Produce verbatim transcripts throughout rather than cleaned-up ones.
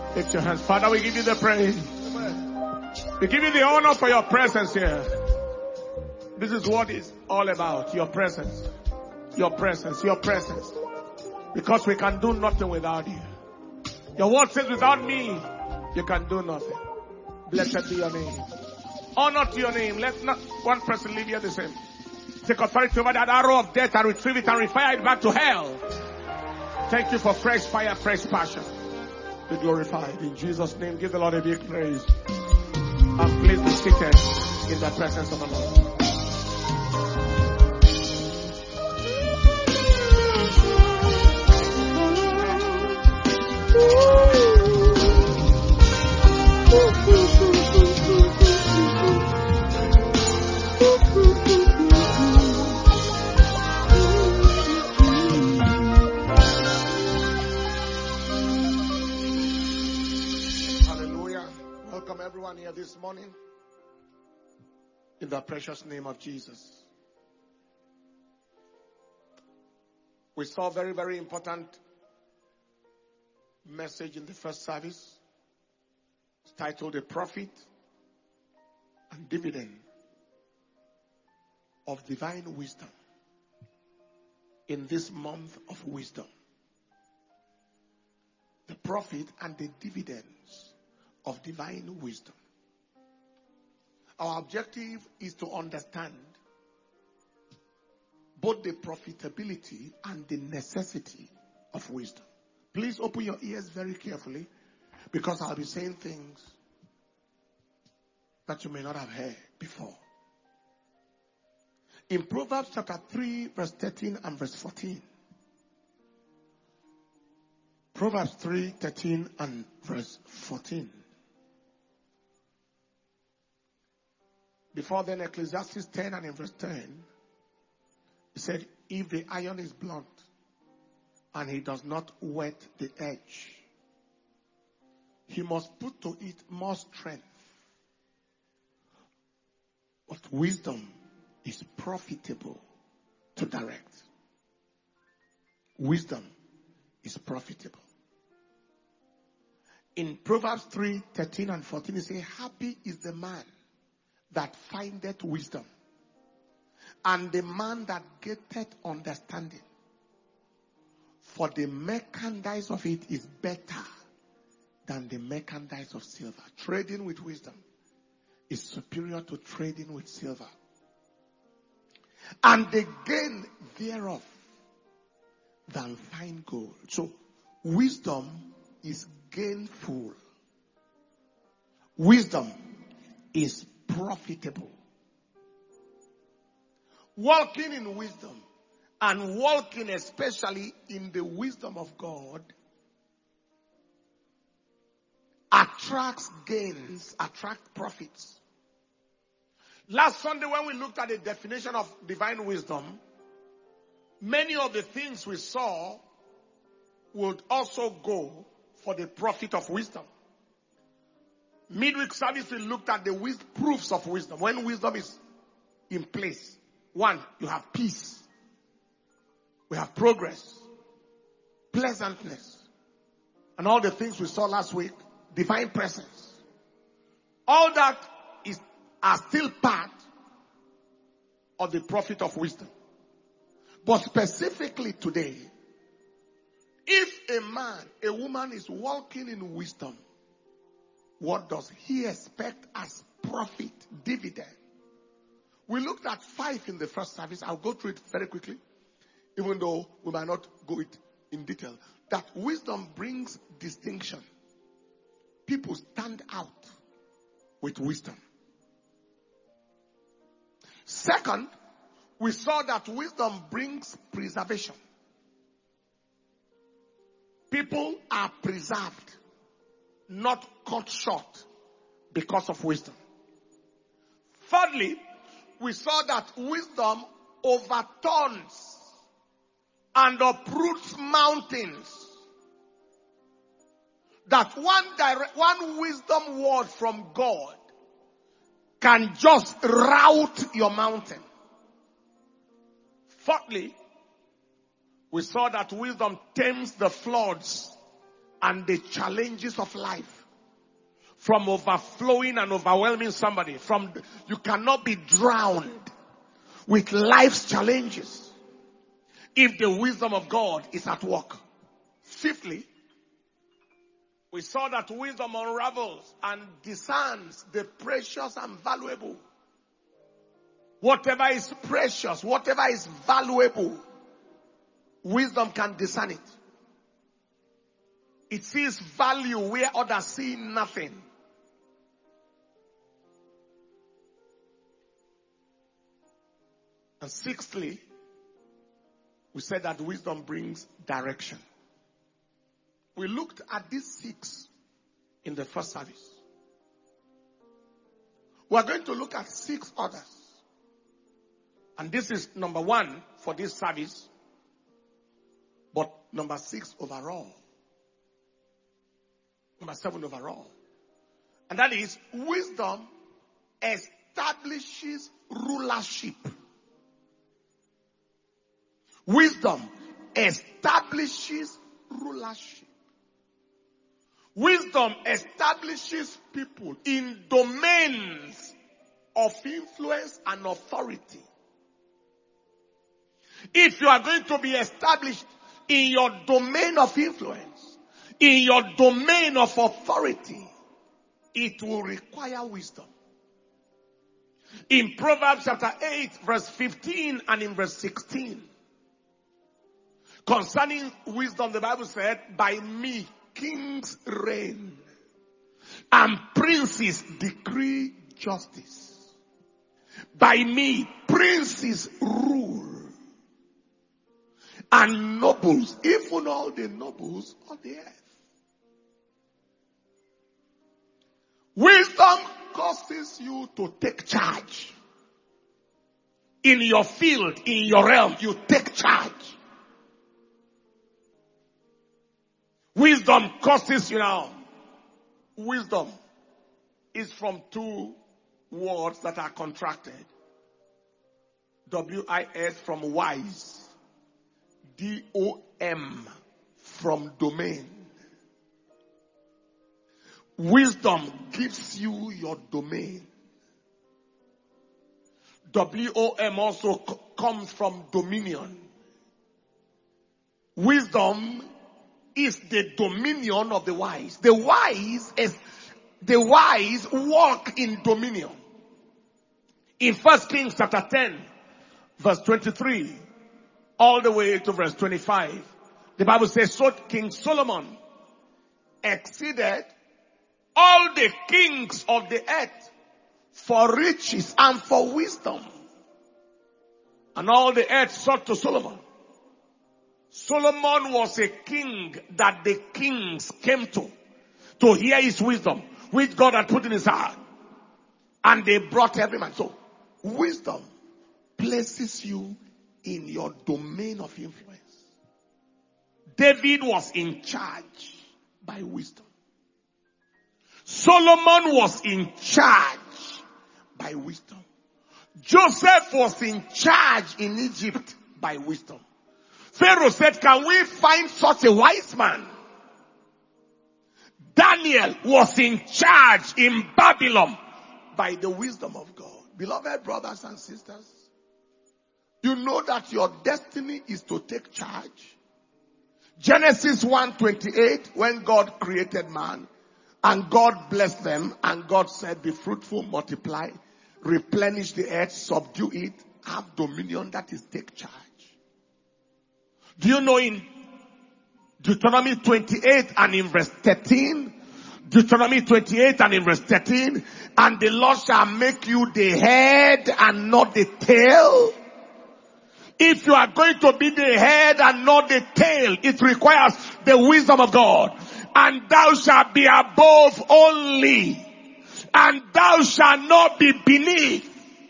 Lift your hands. Father, we give you the praise. We give you the honor for your presence here. This is what it's all about. Your presence. Your presence. Your presence. Because we can do nothing without you. Your word says without me, you can do nothing. Blessed be your name. Honor to your name. Let not one person leave here the same. Take authority over that arrow of death and retrieve it and refire it back to hell. Thank you for fresh fire, fresh passion. Be glorified. In Jesus' name, give the Lord a big praise. And please be seated in the presence of the Lord. Everyone here this morning, in the precious name of Jesus. We saw a very, very important message in the first service. It's titled "A Profit and Dividend of Divine Wisdom in this month of wisdom." The profit and the dividends of divine wisdom. Our objective is to understand both the profitability and the necessity of wisdom. Please open your ears very carefully, because I'll be saying things that you may not have heard before. In Proverbs chapter three, verse thirteen and verse fourteen. Proverbs three, thirteen and verse fourteen. Before then, Ecclesiastes ten and in verse ten, he said, if the iron is blunt and he does not whet the edge, he must put to it more strength. But wisdom is profitable to direct. Wisdom is profitable. In Proverbs three, thirteen and fourteen, he says, happy is the man that findeth wisdom, and the man that getteth understanding. For the merchandise of it is better than the merchandise of silver. Trading with wisdom is superior to trading with silver. And the gain thereof than fine gold. So, wisdom is gainful. Wisdom is profitable. Walking in wisdom, and walking especially in the wisdom of God, attracts gains, attracts profits. Last Sunday, when we looked at the definition of divine wisdom, many of the things we saw would also go for the profit of wisdom. Midweek service, we looked at the wis- proofs of wisdom. When wisdom is in place, one, you have peace. We have progress, pleasantness, and all the things we saw last week, divine presence. All that is are still part of the profit of wisdom. But specifically today, if a man, a woman is walking in wisdom, what does he expect as profit, dividend? We looked at five in the first service. I'll go through it very quickly, even though we might not go it in detail. That wisdom brings distinction. People stand out with wisdom. Second, we saw that wisdom brings preservation. People are preserved, not cut short because of wisdom. Thirdly, we saw that wisdom overturns and uproots mountains. That one direct, one wisdom word from God can just rout your mountain. Fourthly, we saw that wisdom tames the floods and the challenges of life, from overflowing and overwhelming somebody, from you cannot be drowned with life's challenges if the wisdom of God is at work. Fifthly, we saw that wisdom unravels and discerns the precious and valuable. Whatever is precious, whatever is valuable, wisdom can discern it. It sees value where others see nothing. And sixthly, we said that wisdom brings direction. We looked at these six in the first service. We are going to look at six others. And this is number one for this service, but number six overall. Number seven overall. And that is, wisdom establishes rulership. Wisdom establishes rulership. Wisdom establishes people in domains of influence and authority. If you are going to be established in your domain of influence, in your domain of authority, it will require wisdom. In Proverbs chapter eight, verse fifteen and in verse sixteen, concerning wisdom, the Bible said, by me kings reign and princes decree justice. By me princes rule and nobles, even all the nobles of the earth. Wisdom causes you to take charge. In your field, in your realm, you take charge. Wisdom causes you now. Wisdom is from two words that are contracted. W I S from wise. D O M from domain. Wisdom gives you your domain. W O M also c- comes from dominion. Wisdom is the dominion of the wise. The wise is, the wise walk in dominion. In First Kings chapter ten, verse twenty-three, all the way to verse twenty-five, the Bible says, so King Solomon exceeded all the kings of the earth for riches and for wisdom. And all the earth sought to Solomon. Solomon was a king that the kings came to, to hear his wisdom, which God had put in his heart. And they brought every man. So, wisdom places you in your domain of influence. David was in charge by wisdom. Solomon was in charge by wisdom. Joseph was in charge in Egypt by wisdom. Pharaoh said, can we find such a wise man? Daniel was in charge in Babylon by the wisdom of God. Beloved brothers and sisters, you know that your destiny is to take charge. Genesis one twenty-eight, when God created man, and God blessed them, and God said, be fruitful, multiply, replenish the earth, subdue it, have dominion, that is take charge. Do you know in Deuteronomy twenty-eight and in verse thirteen, Deuteronomy twenty-eight and in verse thirteen, and the Lord shall make you the head and not the tail. If you are going to be the head and not the tail, it requires the wisdom of God. And thou shalt be above only, and thou shalt not be beneath.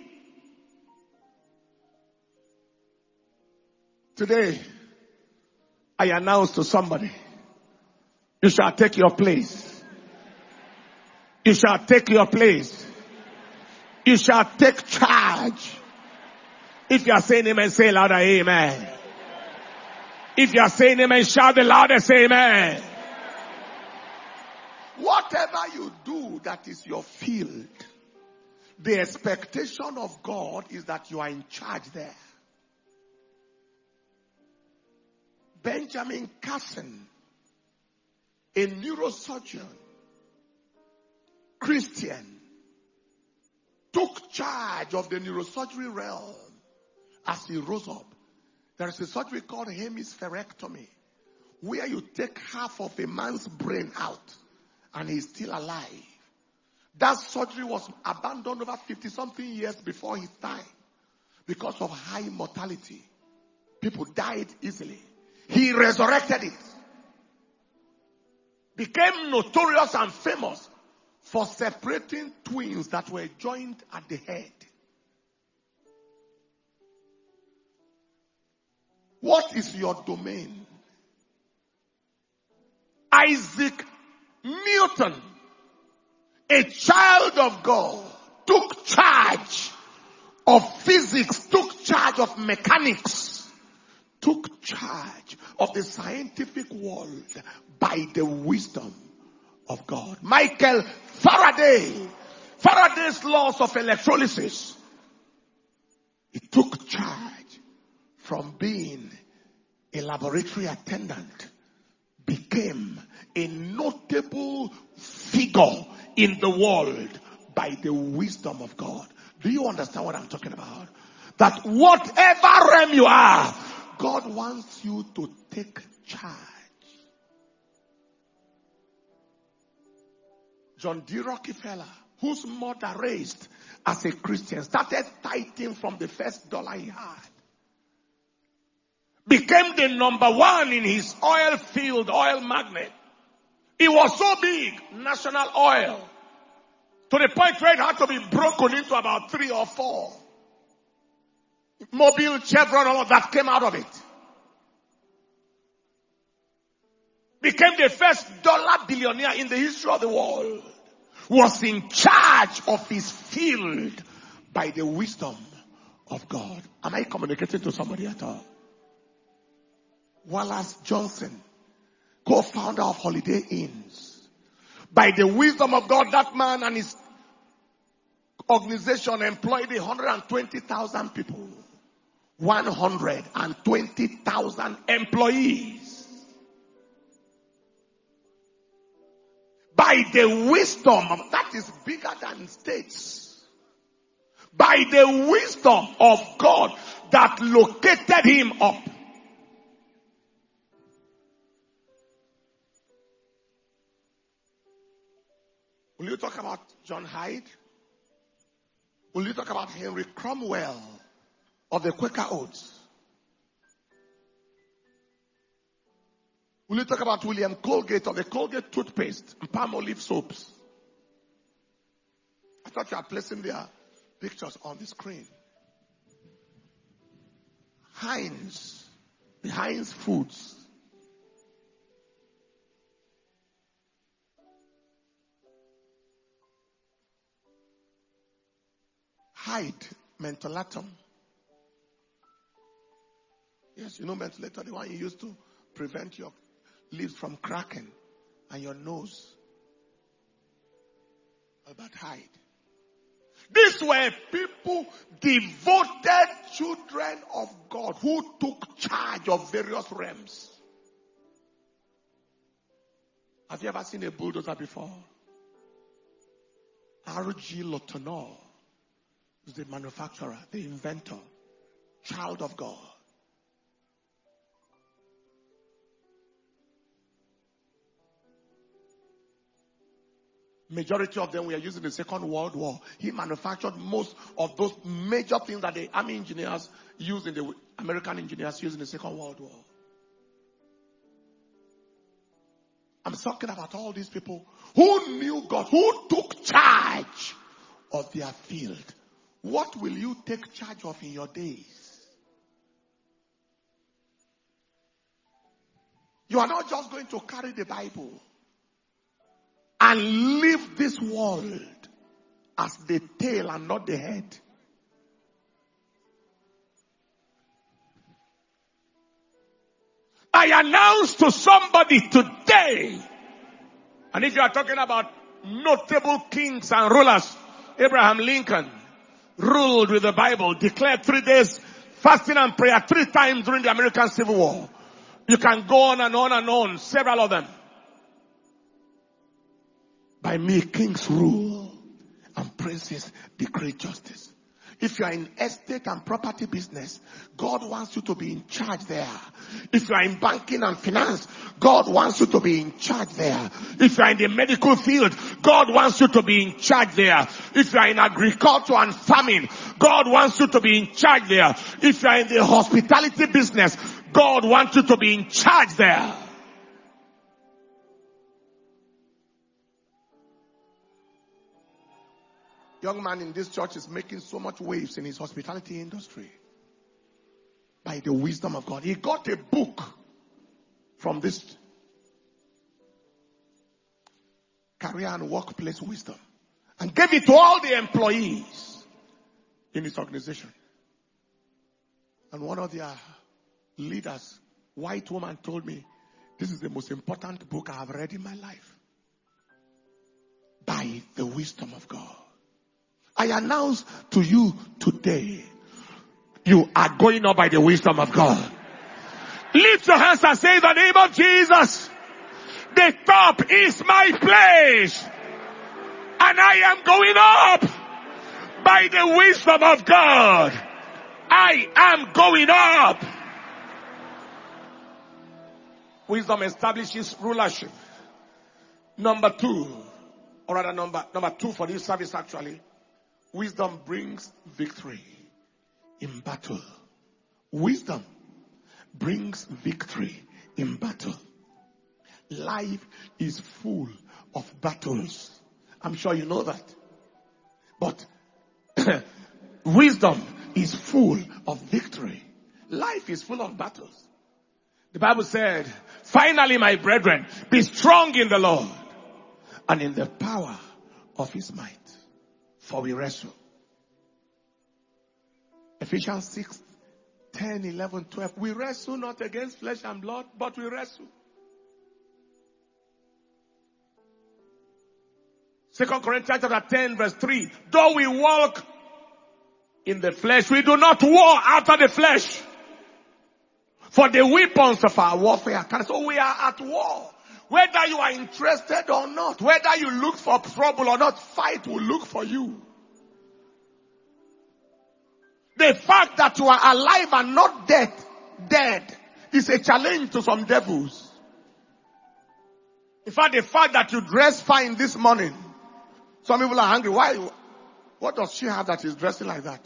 Today, I announce to somebody, you shall take your place. You shall take your place. You shall take charge. If you are saying amen, say louder, amen. If you are saying amen, shout the loudest, amen. whatever you do that is your field, the expectation of God is that you are in charge there. Benjamin Carson, a neurosurgeon, Christian, took charge of the neurosurgery realm as he rose up. There is a surgery called hemispherectomy, where you take half of a man's brain out and he's still alive. That surgery was abandoned over fifty something years before his time because of high mortality. People died easily. He resurrected it. Became notorious and famous for separating twins that were joined at the head. What is your domain? Isaac Newton, a child of God, took charge of physics, took charge of mechanics, took charge of the scientific world by the wisdom of God. Michael Faraday, Faraday's laws of electrolysis, he took charge from being a laboratory attendant, became a notable figure in the world by the wisdom of God. Do you understand what I'm talking about? That whatever realm you are, God wants you to take charge. John D. Rockefeller, whose mother raised as a Christian, started tithing from the first dollar he had. Became the number one in his oil field, oil magnate. It was so big, National Oil, to the point where it had to be broken into about three or four. Mobil, Chevron, all of that came out of it. Became the first dollar billionaire in the history of the world. Was in charge of his field by the wisdom of God. Am I communicating to somebody at all? Wallace Johnson, co-founder of Holiday Inns. By the wisdom of God, that man and his organization employed one hundred twenty thousand people. one hundred twenty thousand employees. By the wisdom, that is bigger than states. By the wisdom of God that located him up. Will you talk about John Hyde? Will you talk about Henry Cromwell of the Quaker Oats? Will you talk about William Colgate of the Colgate toothpaste and Palmolive soaps? I thought you were placing their pictures on the screen. Heinz, the Heinz Foods. Hyde, mentholatum. Yes, you know mentholatum, the one you use to prevent your lips from cracking and your nose. Albert Hyde. These were people, devoted children of God who took charge of various realms. Have you ever seen a bulldozer before? R G Letourneau is the manufacturer, the inventor, child of God. Majority of them were used in the Second World War. He manufactured most of those major things that the army engineers used in the American engineers used in the Second World War. I'm talking about all these people who knew God, who took charge of their field. What will you take charge of in your days? You are not just going to carry the Bible and leave this world as the tail and not the head. I announce to somebody today And if you are talking about notable kings and rulers, Abraham Lincoln ruled with the Bible, declared three days fasting and prayer three times during the American Civil War. You can go on and on and on, several of them. By me, kings rule and princes decree justice. If you are in estate and property business, God wants you to be in charge there. If you are in banking and finance, God wants you to be in charge there. If you are in the medical field, God wants you to be in charge there. If you are in agriculture and farming, God wants you to be in charge there. If you are in the hospitality business, God wants you to be in charge there. Young man in this church is making so much waves in his hospitality industry by the wisdom of God. He got a book from this career and workplace wisdom and gave it to all the employees in his organization. And one of their leaders, white woman, told me, this is the most important book I have read in my life. By the wisdom of God. I announce to you today, you are going up by the wisdom of God. Lift your hands and say, in the name of Jesus, the top is my place. And I am going up by the wisdom of God. I am going up. Wisdom establishes rulership. Number two, or rather number, number two for this service actually, wisdom brings victory in battle. Wisdom brings victory in battle. Life is full of battles. I'm sure you know that. But wisdom is full of victory. Life is full of battles. The Bible said, finally, my brethren, be strong in the Lord and in the power of his might. For we wrestle. Ephesians six, ten, eleven, twelve. We wrestle not against flesh and blood, but we wrestle. Second Corinthians chapter ten, verse three. Though we walk in the flesh, we do not war after the flesh. For the weapons of our warfare. So we are at war. Whether you are interested or not, whether you look for trouble or not, fight will look for you. The fact that you are alive and not dead, dead, is a challenge to some devils. In fact, the fact that you dress fine this morning, some people are hungry. Why? What does she have that is dressing like that?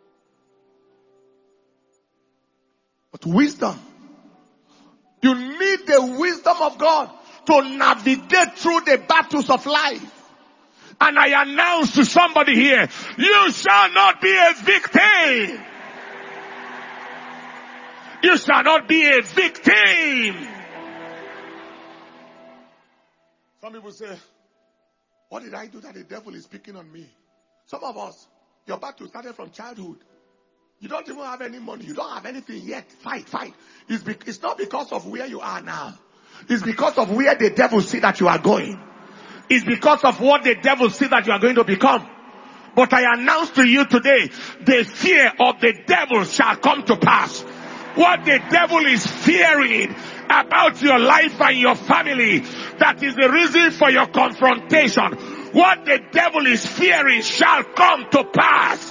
But wisdom. You need the wisdom of God to navigate through the battles of life. And I announce to somebody here, you shall not be a victim. You shall not be a victim. Some people say, what did I do that the devil is picking on me? Some of us, your battle started from childhood. You don't even have any money. You don't have anything yet. Fight, fight. It's, be- it's not because of where you are now. It's because of where the devil see that you are going. It's because of what the devil see that you are going to become. But I announce to you today, the fear of the devil shall come to pass. What the devil is fearing about your life and your family, that is the reason for your confrontation. What the devil is fearing shall come to pass.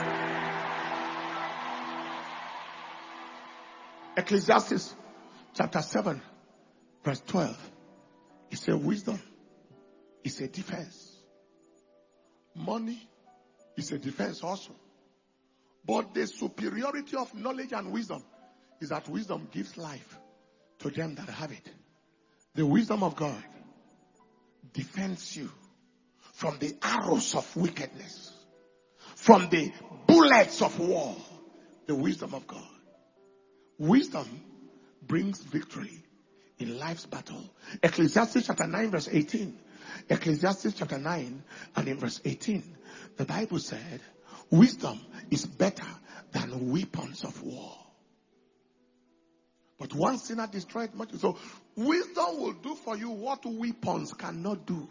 Ecclesiastes chapter seven, verse twelve. It says wisdom is a defense. Money is a defense also. But the superiority of knowledge and wisdom is that wisdom gives life to them that have it. The wisdom of God defends you from the arrows of wickedness, from the bullets of war. The wisdom of God. Wisdom brings victory in life's battle. Ecclesiastes chapter nine verse eighteen. Ecclesiastes chapter nine and in verse eighteen. The Bible said, wisdom is better than weapons of war. But one sinner destroyed much. So wisdom will do for you what weapons cannot do.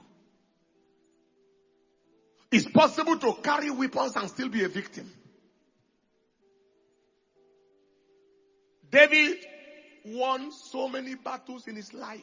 It's possible to carry weapons and still be a victim. David won so many battles in his life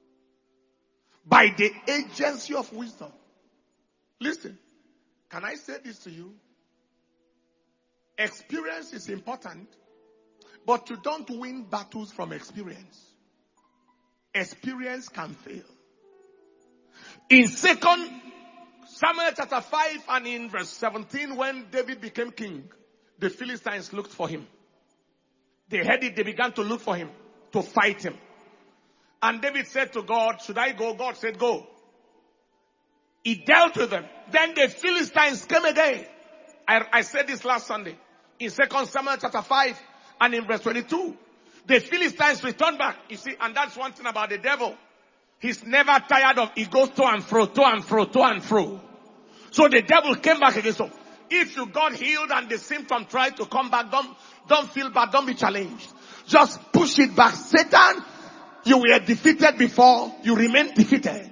by the agency of wisdom. Listen, can I say this to you? Experience is important, but you don't win battles from experience. Experience can fail. In Second Samuel chapter five and in verse seventeen, when David became king, the Philistines looked for him. They heard it, they began to look for him, to fight him. And David said to God, should I go? God said, go. He dealt with them. Then the Philistines came again. I, I said this last Sunday. In Second Samuel chapter five and in verse twenty-two. The Philistines returned back. You see, and that's one thing about the devil. He's never tired of, he goes to and fro, to and fro, to and fro. So the devil came back again. So if you got healed and the symptom tried to come back, don't, don't feel bad, don't be challenged. Just push it back. Satan, you were defeated before, you remain defeated.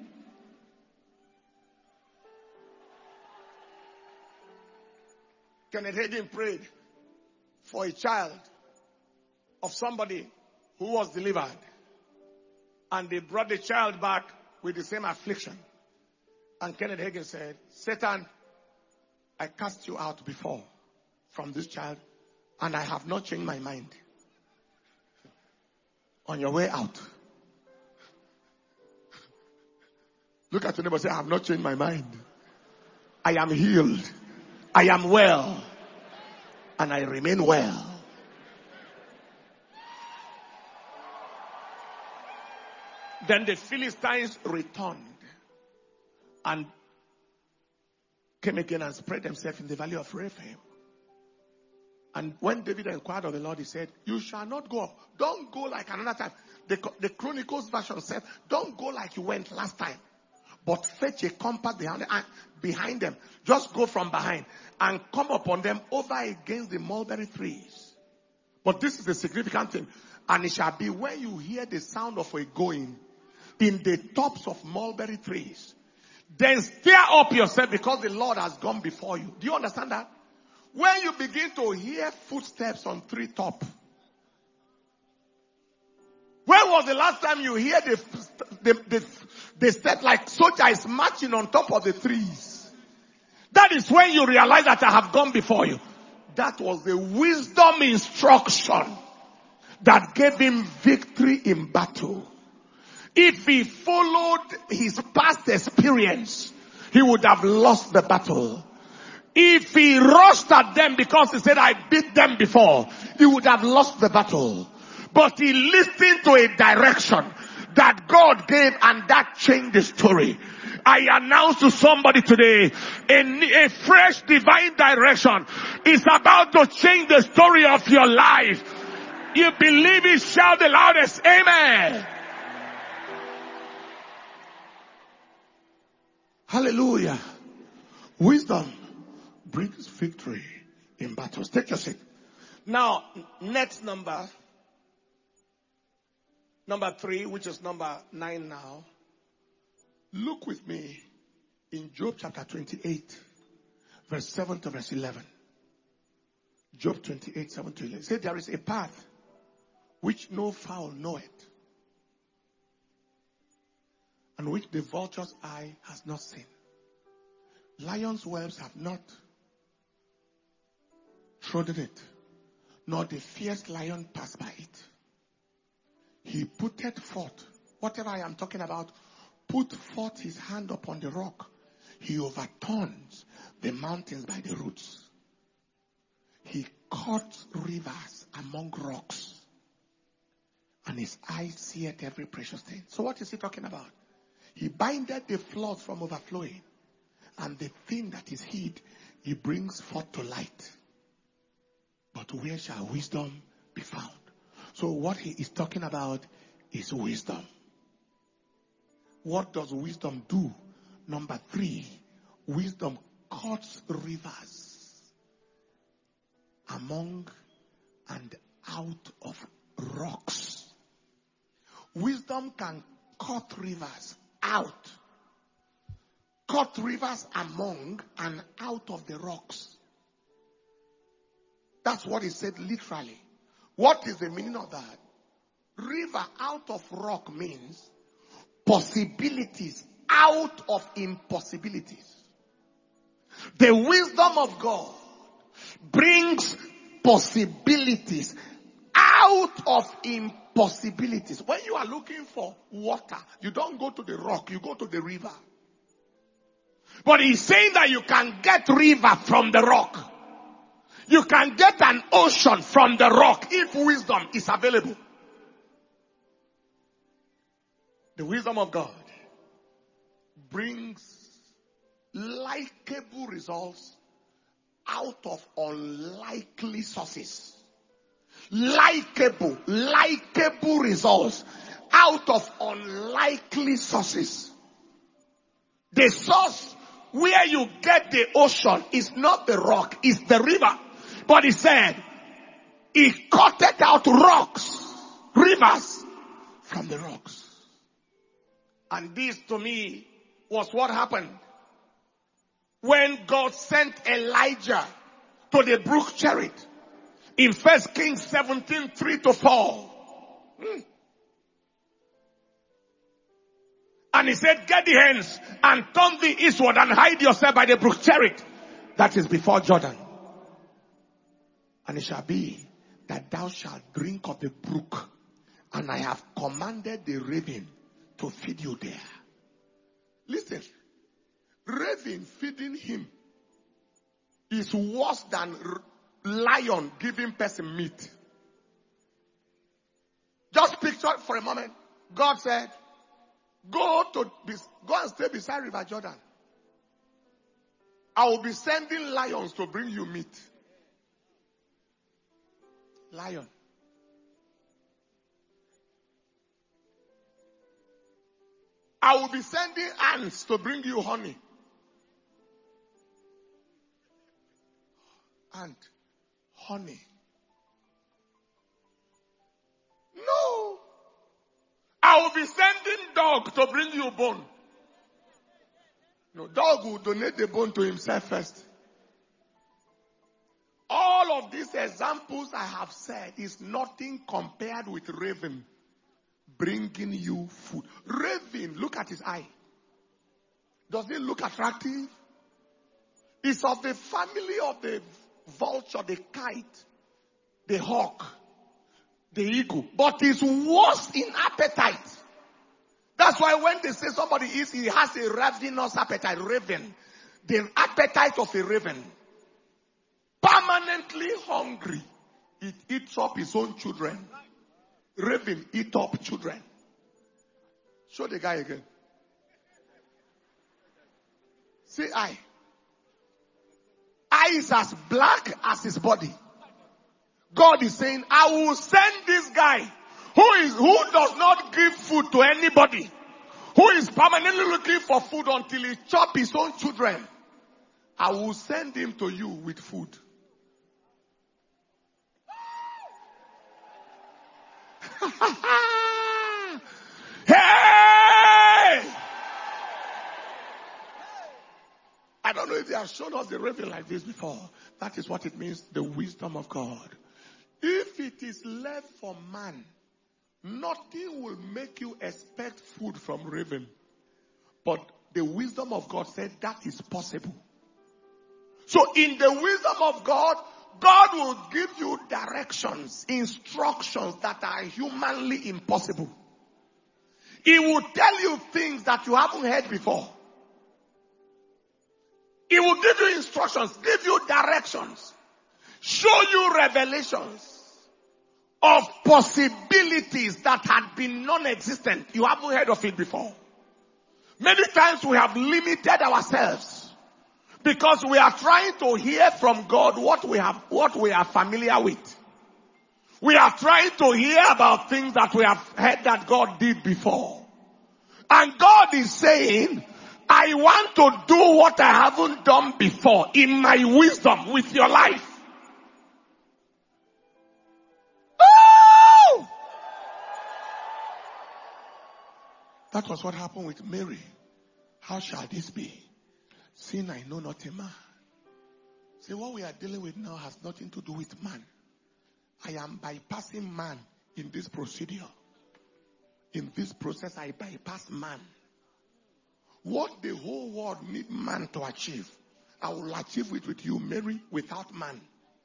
Kenneth Hagin prayed for a child of somebody who was delivered. And they brought the child back with the same affliction. And Kenneth Hagin said, Satan, I cast you out before from this child, and I have not changed my mind. On your way out, look at your neighbor and say, I have not changed my mind. I am healed. I am well. And I remain well. Then the Philistines returned and came again and spread themselves in the valley of Rephaim. And when David inquired of the Lord, he said, you shall not go up. Don't go like another time. The, the Chronicles version said, don't go like you went last time. But fetch a compass behind, behind them. Just go from behind and come upon them over against the mulberry trees. But this is the significant thing. And it shall be when you hear the sound of a going in the tops of mulberry trees, then stir up yourself because the Lord has gone before you. Do you understand that? When you begin to hear footsteps on tree top, when was the last time you hear the, the, the, the step like soldier is marching on top of the trees? That is when you realize that I have gone before you. That was the wisdom instruction that gave him victory in battle. If he followed his past experience, he would have lost the battle. If he rushed at them because he said, I beat them before, he would have lost the battle. But he listened to a direction that God gave, and that changed the story. I announce to somebody today, a, a fresh divine direction is about to change the story of your life. You believe it, shout the loudest, amen. Hallelujah. Wisdom brings victory in battles. Take your seat. Now, next number, number three, which is number nine now. Look with me in Job chapter twenty-eight, verse seven to verse eleven. Job twenty-eight, seven to eleven. Say, there is a path which no fowl knoweth, and which the vulture's eye has not seen. Lions' whelps have not trodden it, nor the fierce lion pass by it. He putteth forth, whatever I am talking about, put forth his hand upon the rock. He overturns the mountains by the roots. He cuts rivers among rocks, and his eyes seeth every precious thing. So what is he talking about? He bindeth the flood from overflowing, and the thing that is hid, he brings forth to light. But where shall wisdom be found? So what he is talking about is wisdom. What does wisdom do? Number three, wisdom cuts rivers among and out of rocks. Wisdom can cut rivers out. Cut rivers among and out of the rocks. That's what he said literally. What is the meaning of that? River out of rock means possibilities out of impossibilities. The wisdom of God brings possibilities out of impossibilities. When you are looking for water, you don't go to the rock, you go to the river. But he's saying that you can get river from the rock. You can get an ocean from the rock if wisdom is available. The wisdom of God brings likable results out of unlikely sources. Likeable, likeable results out of unlikely sources. The source where you get the ocean is not the rock, it's the river. But he said, he cutted out rocks, rivers from the rocks. And this to me was what happened when God sent Elijah to the brook Cherith in First Kings seventeen, three to four. Hmm. And he said, get the hands and turn thee eastward and hide yourself by the brook Cherith that is before Jordan. And it shall be that thou shalt drink of the brook, and I have commanded the raven to feed you there. Listen, raven feeding him is worse than lion giving person meat. Just picture it for a moment. God said, go to go and stay beside River Jordan. I will be sending lions to bring you meat. Lion. I will be sending ants to bring you honey. Ant, honey. No. I will be sending dog to bring you bone. No, dog will donate the bone to himself first. All of these examples I have said is nothing compared with raven bringing you food. Raven, look at his eye. Does it look attractive? It's of the family of the vulture, the kite, the hawk, the eagle. But it's worse in appetite. That's why when they say somebody eats, he has a ravenous appetite, raven. The appetite of a raven. Permanently hungry. It eats up his own children. Raven eat up children. Show the guy again. See eye. Eye is as black as his body. God is saying, I will send this guy who is who does not give food to anybody, who is permanently looking for food until he chops his own children. I will send him to you with food. Hey! I don't know if they have shown us the raven like this before. That is what it means, the wisdom of God. If it is left for man, nothing will make you expect food from raven. But the wisdom of God said that is possible. So in the wisdom of God, God will give you directions, instructions that are humanly impossible. He will tell you things that you haven't heard before. He will give you instructions, give you directions, show you revelations of possibilities that had been non-existent. You haven't heard of it before. Many times we have limited ourselves because we are trying to hear from God what we have, what we are familiar with. We are trying to hear about things that we have heard that God did before. And God is saying, I want to do what I haven't done before in my wisdom with your life. Oh! That was what happened with Mary. How shall this be? Seeing I know not a man. See, what we are dealing with now has nothing to do with man. I am bypassing man in this procedure. In this process, I bypass man. What the whole world need man to achieve, I will achieve it with you, Mary, without man.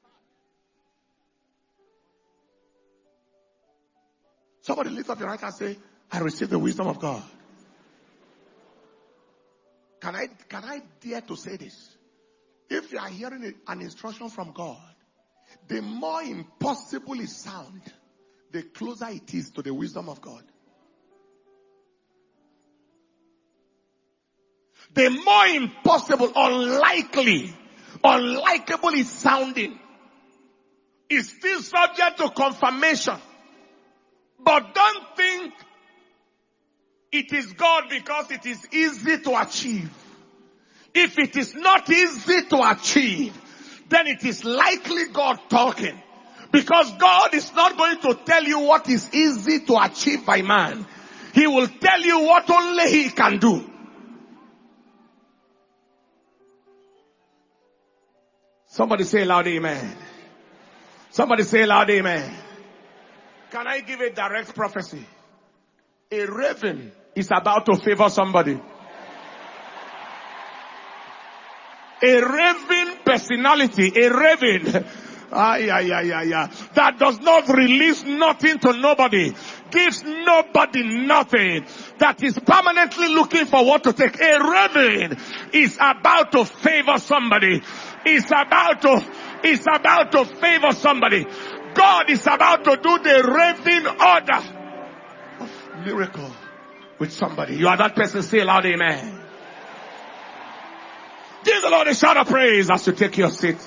Somebody lift up your right hand and say, I receive the wisdom of God. Can I, can I dare to say this? If you are hearing an instruction from God, the more impossible it sounds, the closer it is to the wisdom of God. The more impossible, unlikely, unlikable is sounding, is still subject to confirmation. But don't think it is God because it is easy to achieve. If it is not easy to achieve, then it is likely God talking. Because God is not going to tell you what is easy to achieve by man. He will tell you what only He can do. Somebody say loud amen. Somebody say loud amen. Can I give a direct prophecy? A raven is about to favor somebody. A raven personality, a raven, ah, yeah, yeah, yeah, yeah, that does not release nothing to nobody, gives nobody nothing, that is permanently looking for what to take. A raven is about to favor somebody. Is about to, is about to favor somebody. God is about to do the raven order of miracle with somebody. You are that person. Say loud amen. Give the Lord a shout of praise as you take your seat.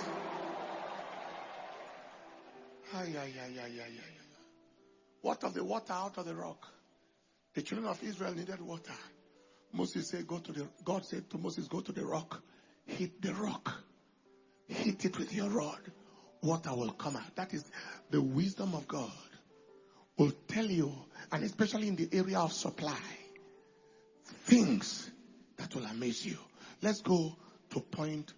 Ay, ay, ay, ay, ay, ay. What of the water out of the rock? The children of Israel needed water. Moses said, go to the, God said to Moses, go to the rock. Hit the rock. Hit it with your rod. Water will come out. That is the wisdom of God. Will tell you, and especially in the area of supply, things that will amaze you. Let's go to point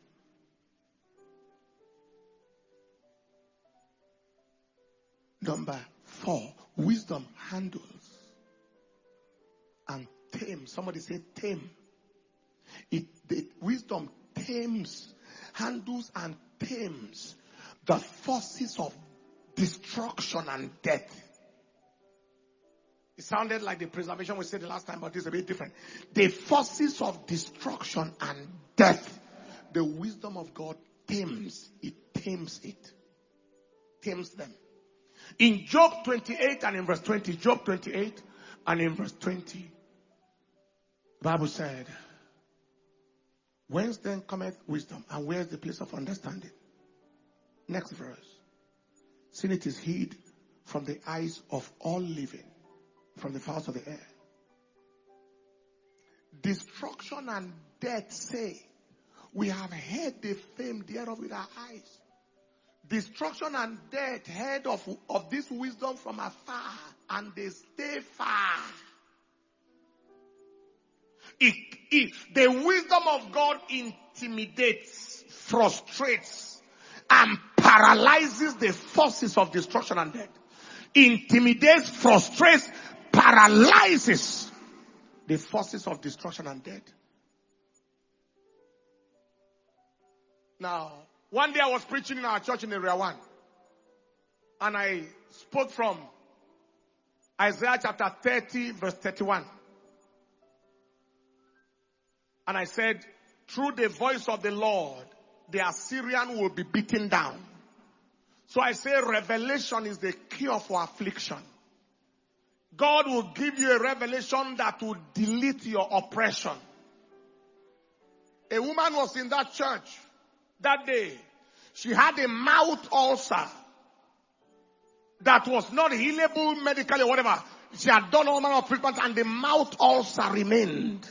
number four. Wisdom handles and tames. Somebody say tame. It, the wisdom tames, handles and tames the forces of destruction and death. It sounded like the preservation we said the last time, but it's a bit different. The forces of destruction and death. The wisdom of God tames it, tames it, tames them. In Job twenty-eight and in verse twenty, Job twenty-eight and in verse twenty, the Bible said, whence then cometh wisdom, and where is the place of understanding? Next verse. Sin it is hid from the eyes of all living, from the fowls of the air. Destruction and death say, we have heard the fame thereof with our eyes. Destruction and death heard of, of this wisdom from afar, and they stay far. If, if the wisdom of God intimidates, frustrates, and paralyzes the forces of destruction and death. Intimidates, frustrates, paralyzes the forces of destruction and death. Now, one day I was preaching in our church in Area one. And I spoke from Isaiah chapter thirty verse thirty-one. And I said, through the voice of the Lord, the Assyrian will be beaten down. So I say revelation is the cure for affliction. God will give you a revelation that will delete your oppression. A woman was in that church that day. She had a mouth ulcer that was not healable medically or whatever. She had done all manner of treatments and the mouth ulcer remained.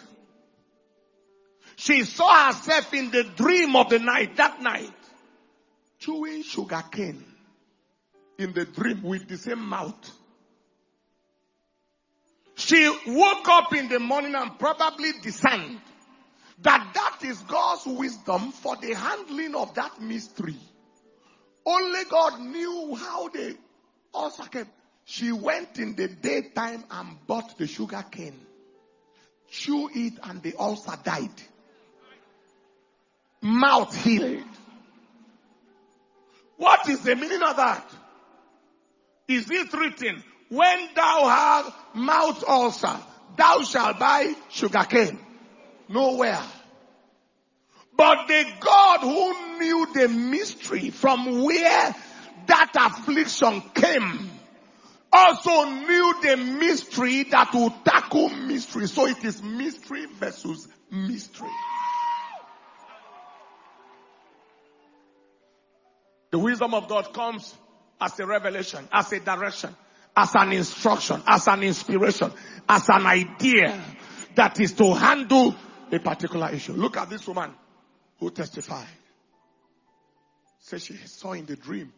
She saw herself in the dream of the night, that night, chewing sugar cane in the dream with the same mouth. She woke up in the morning and probably discerned that that is God's wisdom for the handling of that mystery. Only God knew how the ulcer came. She went in the daytime and bought the sugar cane. Chew it and the ulcer died. Mouth healed. What is the meaning of that? Is it written, when thou have mouth ulcer, thou shalt buy sugar cane? Nowhere. But the God who knew the mystery from where that affliction came also knew the mystery that will tackle mystery. So it is mystery versus mystery. The wisdom of God comes as a revelation, as a direction, as an instruction, as an inspiration, as an idea that is to handle a particular issue. Look at this woman who testified. Says she saw in the dream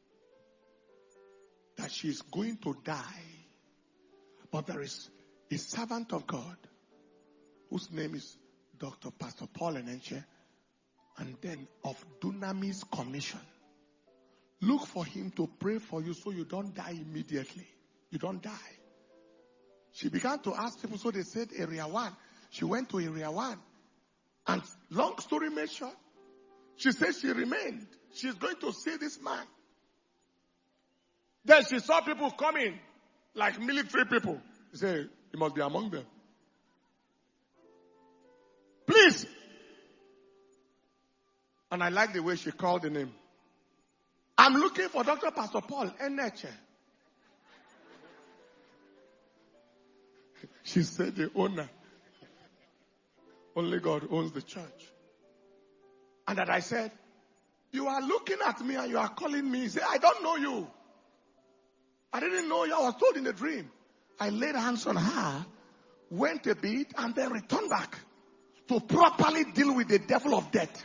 that she is going to die. But there is a servant of God whose name is Doctor Pastor Paul Enenche, and then of Dunamis Commission. Look for him to pray for you so you don't die immediately. You don't die. She began to ask people, so they said area one. She went to area one. And long story made short, she said she remained. She's going to see this man. Then she saw people coming, like military people. She said, he must be among them. Please. And I like the way she called the name. I'm looking for Doctor Pastor Paul Enenche. She said the owner. Only God owns the church. And that I said, you are looking at me and you are calling me. He said, I don't know you. I didn't know you. I was told in a dream. I laid hands on her, went a bit, and then returned back to properly deal with the devil of death.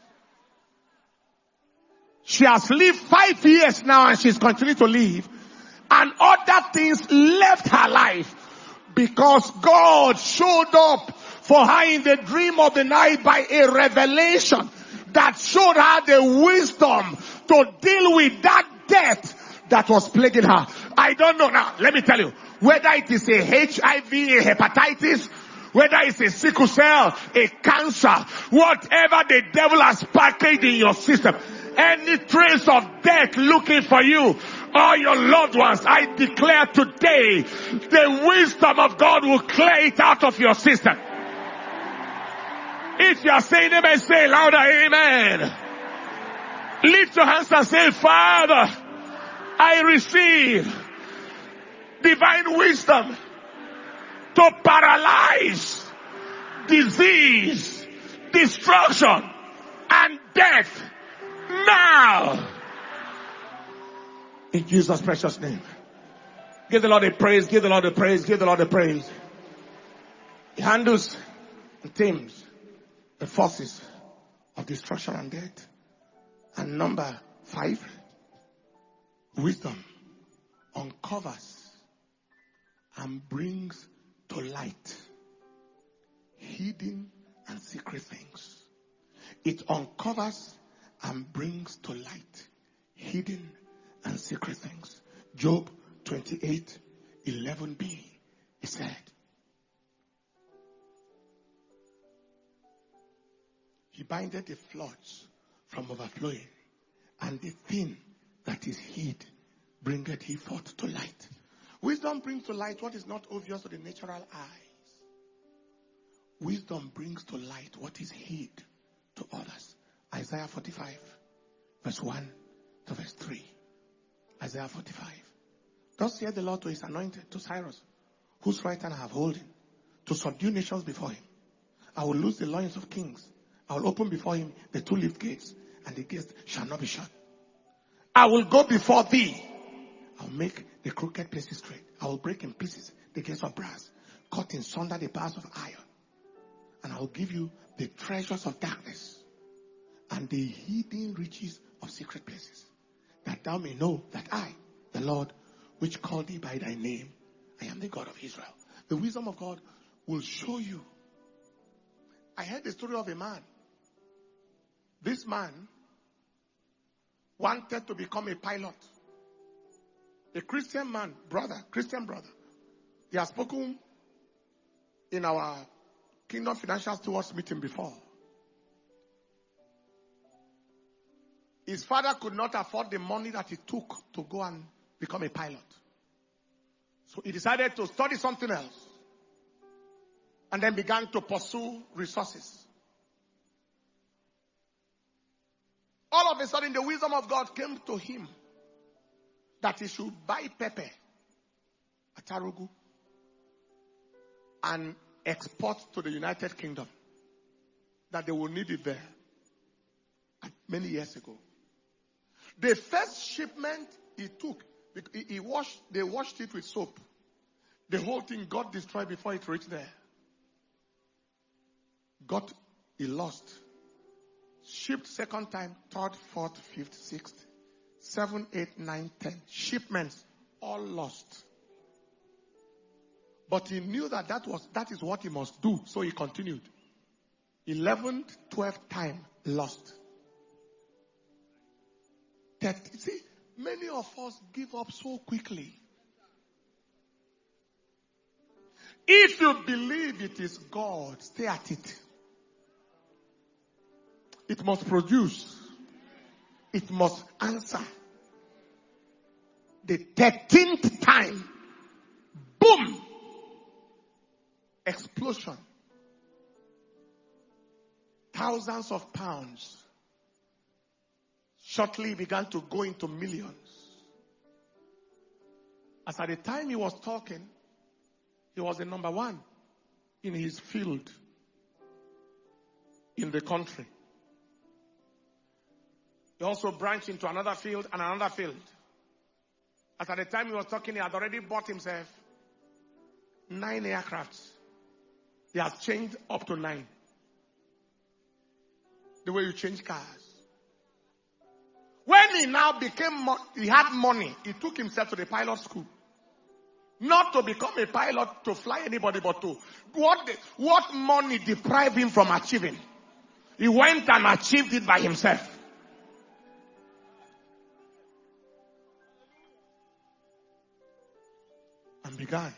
She has lived five years now and she's continuing to live. And other things left her life because God showed up for her in the dream of the night by a revelation that showed her the wisdom to deal with that death that was plaguing her. I don't know now. Let me tell you, whether it is a H I V, a hepatitis, whether it's a sickle cell, a cancer, whatever the devil has packaged in your system, any trace of death looking for you or your loved ones, I declare today, the wisdom of God will clear it out of your system. If you are saying amen, say louder, amen. Lift your hands and say, Father, I receive divine wisdom to paralyze disease, destruction, and death now. In Jesus' precious name. Give the Lord a praise, give the Lord a praise, give the Lord a praise. He handles and tames the forces of destruction and death. And number five, wisdom uncovers and brings to light hidden and secret things. It uncovers and brings to light hidden and secret things. Job twenty-eight, eleven b. He said, He bindeth the floods from overflowing, and the thing that is hid bringeth he forth to light. Wisdom brings to light what is not obvious to the natural eyes. Wisdom brings to light what is hid to others. Isaiah forty-five, verse one to verse three. Isaiah forty-five. Thus saith the Lord to his anointed, to Cyrus, whose right hand I have holden, to subdue nations before him. I will loose the loins of kings. I will open before him the two-leaved gates, and the gates shall not be shut. I will go before thee. I will make the crooked places straight. I will break in pieces the gates of brass, cut in sunder the bars of iron. And I will give you the treasures of darkness and the hidden riches of secret places, that thou may know that I, the Lord, which called thee by thy name, I am the God of Israel. The wisdom of God will show you. I heard the story of a man. This man wanted to become a pilot. A Christian man, brother, Christian brother. He has spoken in our Kingdom Financial Stewards meeting before. His father could not afford the money that it took to go and become a pilot. So he decided to study something else. And then began to pursue resources. All of a sudden, the wisdom of God came to him that he should buy pepper at Tarugu and export to the United Kingdom. That they will need it there. Many years ago. The first shipment he took, he, he washed, they washed it with soap. The whole thing got destroyed before it reached there. Got, he lost. Shipped second time, third, fourth, fifth, sixth, seven, eight, nine, ten. Shipments, all lost. But he knew that that was, that is what he must do. So he continued. Eleventh, twelfth time, lost. That, you see, many of us give up so quickly. If you believe it is God, stay at it. It must produce. It must answer. The thirteenth time, boom, explosion. Thousands of pounds. Shortly began to go into millions. As at the time he was talking, he was the number one in his field in the country. He also branched into another field and another field. As at the time he was talking, he had already bought himself nine aircrafts. He has changed up to nine. The way you change cars. When he now became, he had money, he took himself to the pilot school. Not to become a pilot to fly anybody, but to, what, the, what money deprived him from achieving? He went and achieved it by himself. And began.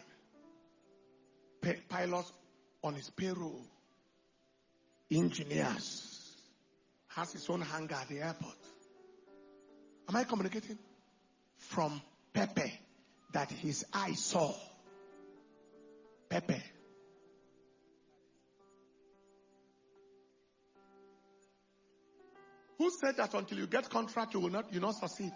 Pilots on his payroll. Engineers. Has his own hangar at the airport. Am I communicating? From Pepe that his eye saw. Pepe. Who said that until you get contract you will not you not succeed?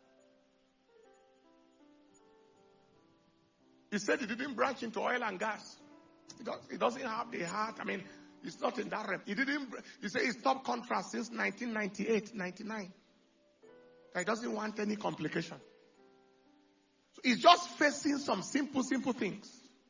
He said he didn't branch into oil and gas. He, does, he doesn't have the heart. I mean, it's not in that rep. He didn't. He said he stopped contract since nineteen ninety-eight, ninety-nine. He doesn't want any complication. So he's just facing some simple, simple things.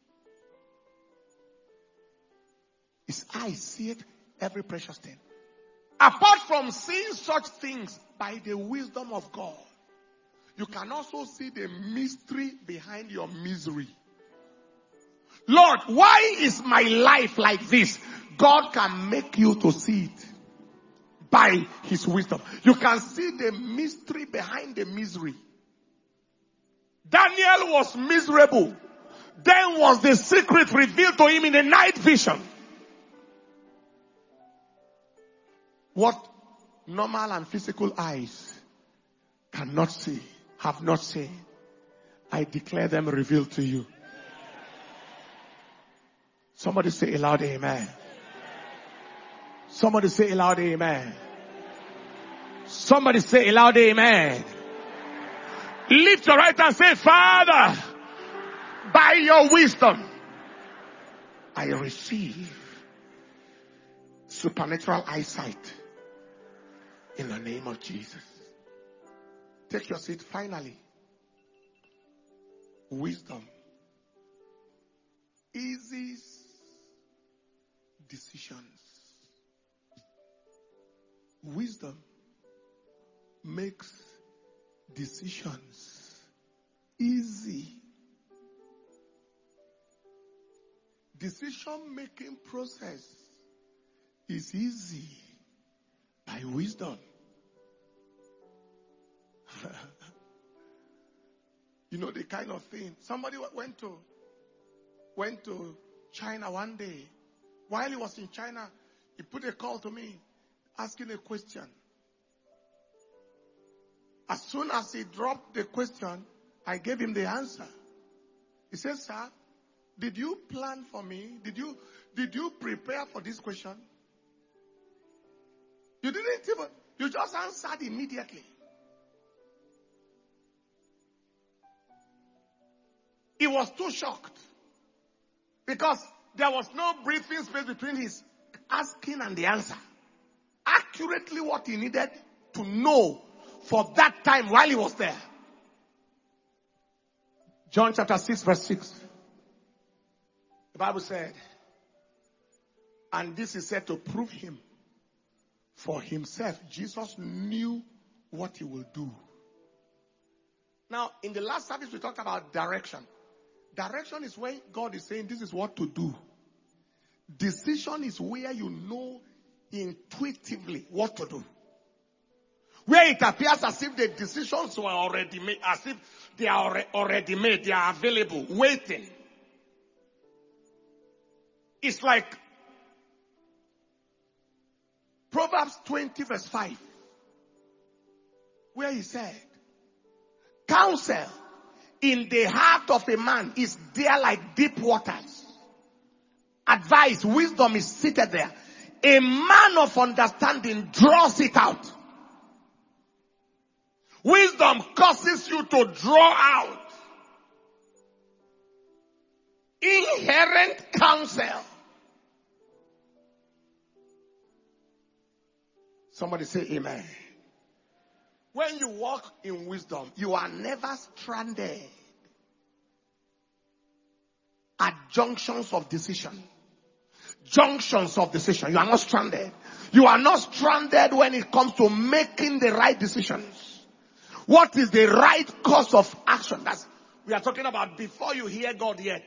His eyes see it, every precious thing. Apart from seeing such things by the wisdom of God, you can also see the mystery behind your misery. Lord, why is my life like this? God can make you to see it. By his wisdom. You can see the mystery behind the misery. Daniel was miserable. Then was the secret revealed to him in a night vision. What normal and physical eyes cannot see, have not seen, I declare them revealed to you. Somebody say aloud, amen. Somebody say aloud, amen. Somebody say aloud, amen. Lift your right hand and say, Father, by your wisdom, I receive supernatural eyesight in the name of Jesus. Take your seat. Finally, wisdom eases decisions. Wisdom makes decisions easy. decision-making process is easy by wisdom. You know the kind of thing. Somebody went to went to China one day. While he was in China, he put a call to me asking a question. As soon as he dropped the question, I gave him the answer. He said, "Sir, did you plan for me? Did you did you prepare for this question? You didn't even, you just answered immediately." He was too shocked because there was no breathing space between his asking and the answer. Accurately what he needed to know for that time while he was there. John chapter six verse six. The Bible said, and this is said to prove him for himself. Jesus knew what he will do. Now, in the last service we talked about direction. Direction is when God is saying this is what to do. Decision is where you know intuitively what to do. Where it appears as if the decisions were already made, as if they are already made, they are available, waiting. It's like Proverbs twenty verse five, where he said, counsel in the heart of a man is there like deep waters. Advice, wisdom is seated there. A man of understanding draws it out. Wisdom causes you to draw out inherent counsel. Somebody say amen. When you walk in wisdom, you are never stranded at junctions of decision. Junctions of decision. You are not stranded. You are not stranded when it comes to making the right decisions. What is the right course of action? That's we are talking about before you hear God yet.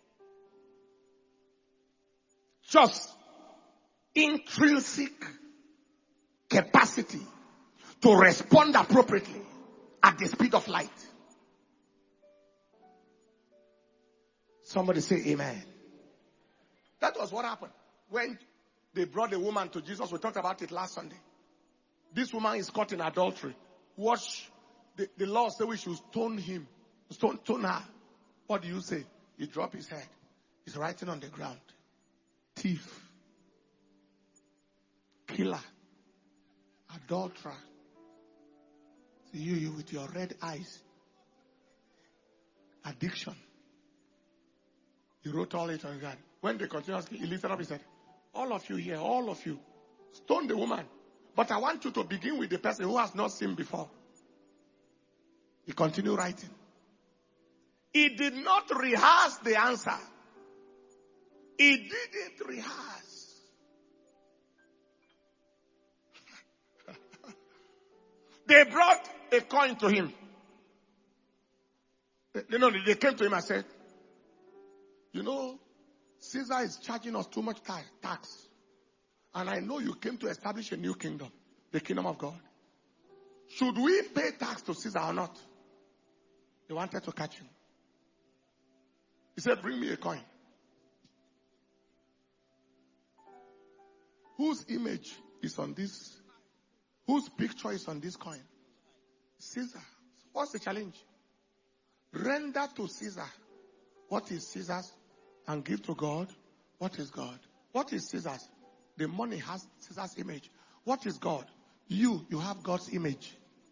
Just intrinsic capacity to respond appropriately at the speed of light. Somebody say amen. That was what happened when they brought the woman to Jesus. We talked about it last Sunday. This woman is caught in adultery. Watch, the, the law said we should stone him, stone, stone her. What do you say? He dropped his head. He's writing on the ground. Thief. Killer. Adulterer. See you, you with your red eyes. Addiction. He wrote all it on the ground. When they continuously, he lifted up, he said, all of you here, all of you, stone the woman. But I want you to begin with the person who has not seen before. He continued writing. He did not rehearse the answer. He didn't rehearse. They brought a coin to him. You know, they came to him and said, you know, Caesar is charging us too much tax. And I know you came to establish a new kingdom, the kingdom of God. Should we pay tax to Caesar or not? They wanted to catch him. He said, bring me a coin. Whose image is on this? Whose picture is on this coin? Caesar. What's the challenge? Render to Caesar what is Caesar's and give to God what is God. What is Caesar's? The money has Caesar's image. What is God? You, you have God's image.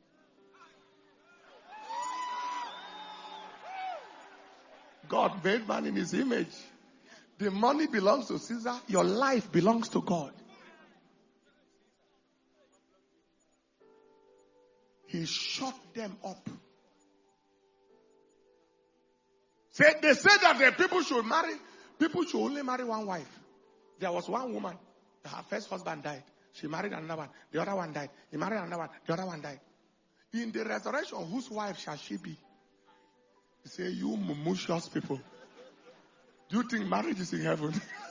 God made man in his image. The money belongs to Caesar. Your life belongs to God. He shut them up. Say, they said that the people should marry, people should only marry one wife. There was one woman, her first husband died. She married another one. The other one died. He married another one. The other one died. In the resurrection, whose wife shall she be? He said, you mumushous people. Do you think marriage is in heaven?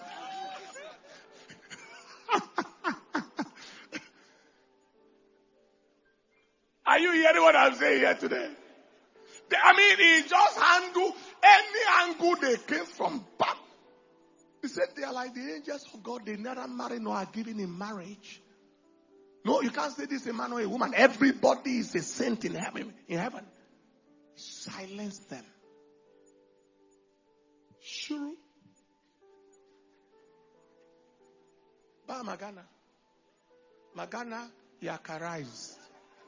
Are you hearing what I'm saying here today? I mean, he just handled any angle they came from. Bam. He said they are like the angels of God. They neither marry nor are given in marriage. No, you can't say this a man or a woman. Everybody is a saint in heaven. In heaven. Silence them. Shuru. Ba Magana. Magana Yakarais.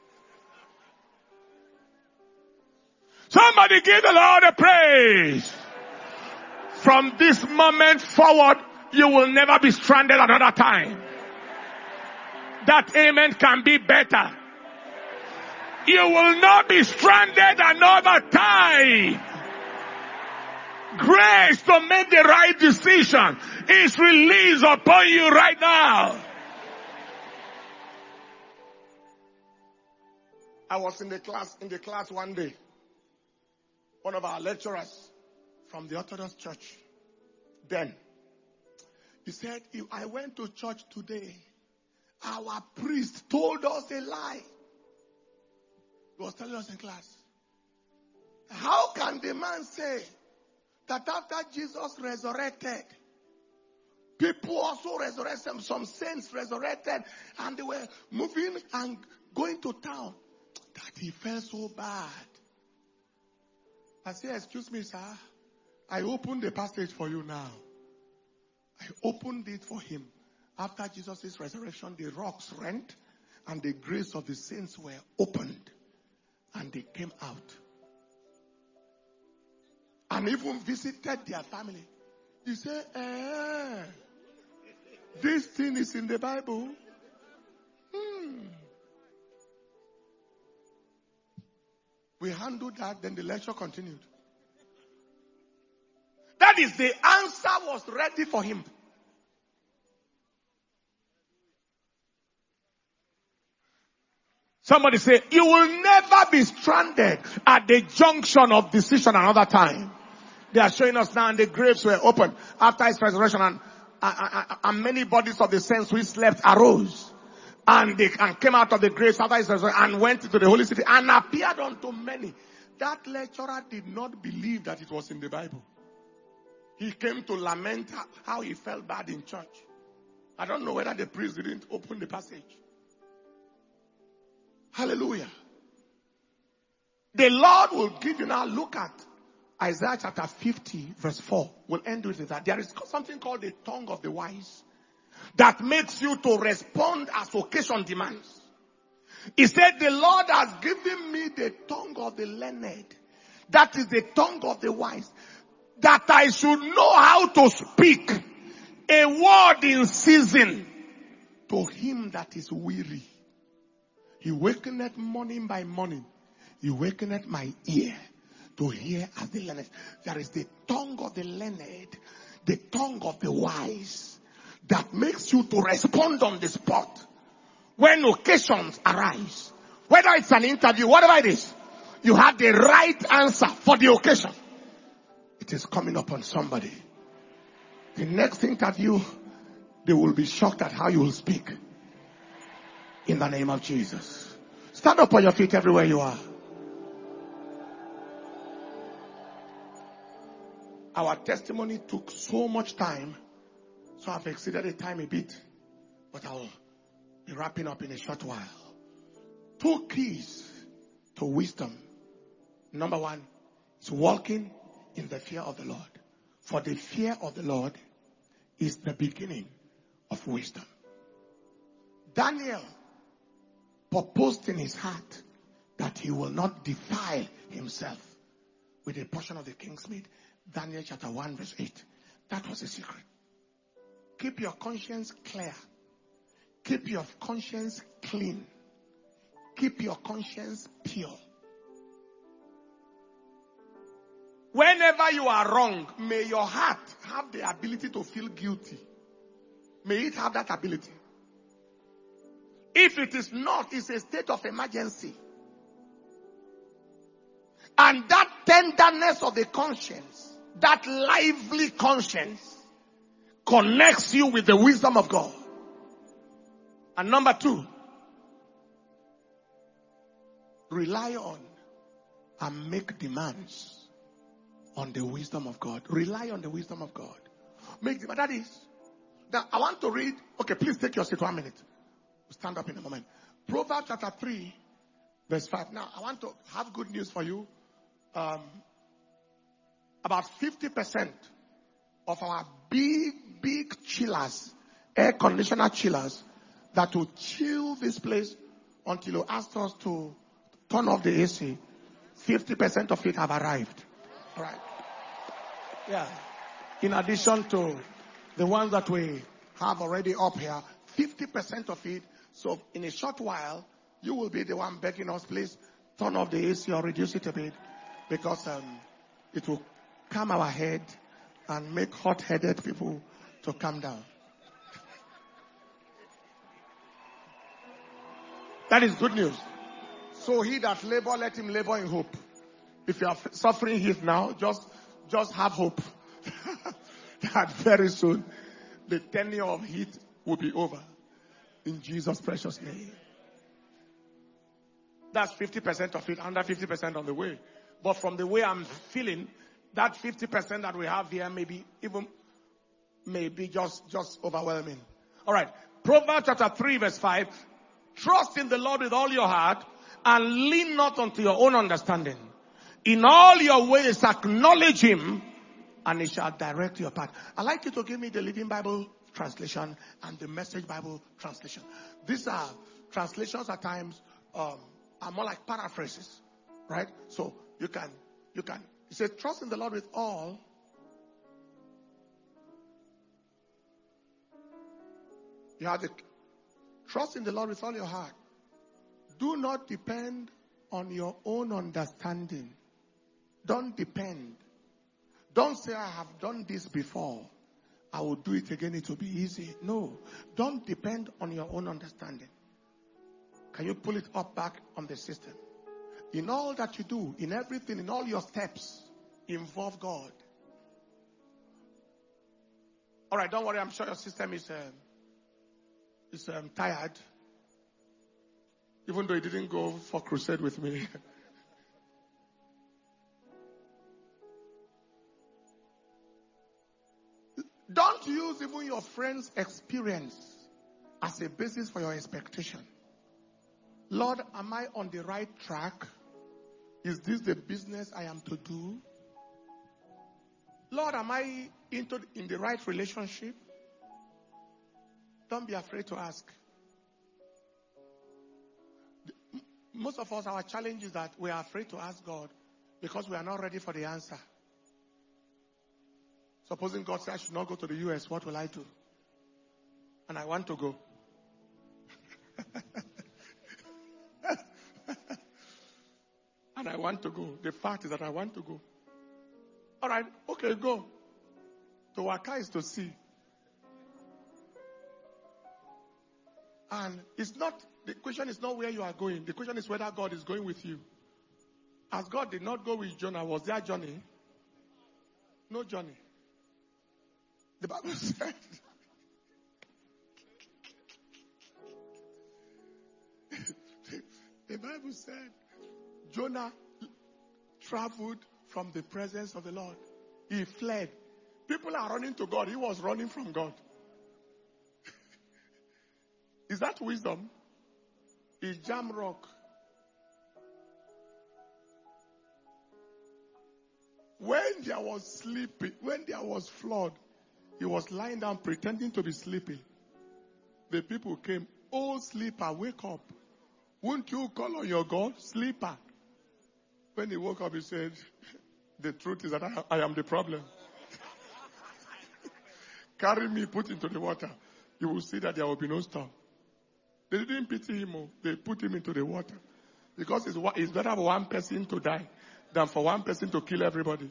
Somebody give the Lord a praise. From this moment forward, you will never be stranded another time. That amen can be better. You will not be stranded another time. Grace to make the right decision is released upon you right now. I was in the class, in the class one day. One of our lecturers from the Orthodox Church. Then, he said, if I went to church today, our priest told us a lie. He was telling us in class. How can the man say that after Jesus resurrected, people also resurrected, some saints resurrected, and they were moving and going to town, that he felt so bad? I said, excuse me, sir. I opened the passage for you now. I opened it for him. After Jesus' resurrection, the rocks rent and the graves of the saints were opened and they came out. And even visited their family. You say, eh, this thing is in the Bible. Hmm. We handled that, then the lecture continued. That is, the answer was ready for him. Somebody say, you will never be stranded at the junction of decision another time. They are showing us now, and the graves were opened after his resurrection, and, and, and many bodies of the saints who slept arose. And they and came out of the graves after his resurrection and went into the holy city and appeared unto many. That lecturer did not believe that it was in the Bible. He came to lament how he felt bad in church. I don't know whether the priest didn't open the passage. Hallelujah. The Lord will give you now, look at Isaiah chapter fifty verse four. We'll end with that. There is something called the tongue of the wise that makes you to respond as occasion demands. He said, the Lord has given me the tongue of the learned. That is the tongue of the wise. That I should know how to speak a word in season to him that is weary. He wakeneth morning by morning. He wakeneth my ear to hear as the learned. There is the tongue of the learned, the tongue of the wise, that makes you to respond on the spot when occasions arise. Whether it's an interview, whatever it is, you have the right answer for the occasion. It is coming upon somebody. The next interview, they will be shocked at how you will speak. In the name of Jesus. Stand up on your feet everywhere you are. Our testimony took so much time, so I've exceeded the time a bit, but I'll be wrapping up in a short while. Two keys to wisdom. Number one is walking in the fear of the Lord. For the fear of the Lord is the beginning of wisdom. Daniel purposed in his heart that he will not defile himself with a portion of the king's meat. Daniel chapter one verse eight. That was a secret. Keep your conscience clear. Keep your conscience clean. Keep your conscience pure. Whenever you are wrong, may your heart have the ability to feel guilty. May it have that ability. If it is not, it's a state of emergency. And that tenderness of the conscience That lively conscience connects you with the wisdom of God. And number two, rely on and make demands on the wisdom of God. Rely on the wisdom of God. Make them. That is. Now, I want to read. Okay, please take your seat one minute. We'll stand up in a moment. Proverbs chapter three, verse five. Now, I want to have good news for you. Um, about fifty percent of our big, big chillers, air conditioner chillers, that will chill this place until you ask us to turn off the A C, fifty percent of it have arrived. All right. Yeah. In addition to the ones that we have already up here, fifty percent of it. So in a short while, you will be the one begging us, please turn off the A C or reduce it a bit, because um, it will calm our head and make hot-headed people to calm down. That is good news. So he that labor, let him labor in hope. If you are suffering heat now, just, just have hope. That very soon, the tenure of heat will be over. In Jesus' precious name. That's fifty percent of it, under fifty percent on the way. But from the way I'm feeling, that fifty percent that we have here may be even, may be just, just overwhelming. All right. Proverbs chapter three, verse five. Trust in the Lord with all your heart and lean not unto your own understanding. In all your ways acknowledge him and he shall direct your path. I'd like you to give me the Living Bible translation and the Message Bible translation. These are translations at times um, are more like paraphrases, right? So you can, you can, it says, trust in the Lord with all. You have the, trust in the Lord with all your heart. Do not depend on your own understanding. Don't depend. Don't say, I have done this before. I will do it again. It will be easy. No. Don't depend on your own understanding. Can you pull it up back on the system? In all that you do, in everything, in all your steps, involve God. All right, don't worry. I'm sure your system is, um, is um, tired. Even though it didn't go for crusade with me. Don't use even your friend's experience as a basis for your expectation. Lord, am I on the right track? Is this the business I am to do? Lord, am I into in the right relationship? Don't be afraid to ask. Most of us, our challenge is that we are afraid to ask God because we are not ready for the answer. Supposing God says I should not go to the U S, what will I do? And I want to go. And I want to go. The fact is that I want to go. All right, okay, go. To Waka is to see. And it's not, the question is not where you are going. The question is whether God is going with you. As God did not go with Jonah, was there journey? No journey. The Bible said, the Bible said, Jonah traveled from the presence of the Lord. He fled. People are running to God. He was running from God. Is that wisdom? Is jam rock? When there was sleeping, when there was flood, he was lying down pretending to be sleeping. The people came, oh sleeper, wake up. Won't you call on your God? Sleeper. When he woke up, he said, the truth is that I, I am the problem. Carry me, put into the water. You will see that there will be no storm. They didn't pity him. They put him into the water. Because it's, it's better for one person to die than for one person to kill everybody.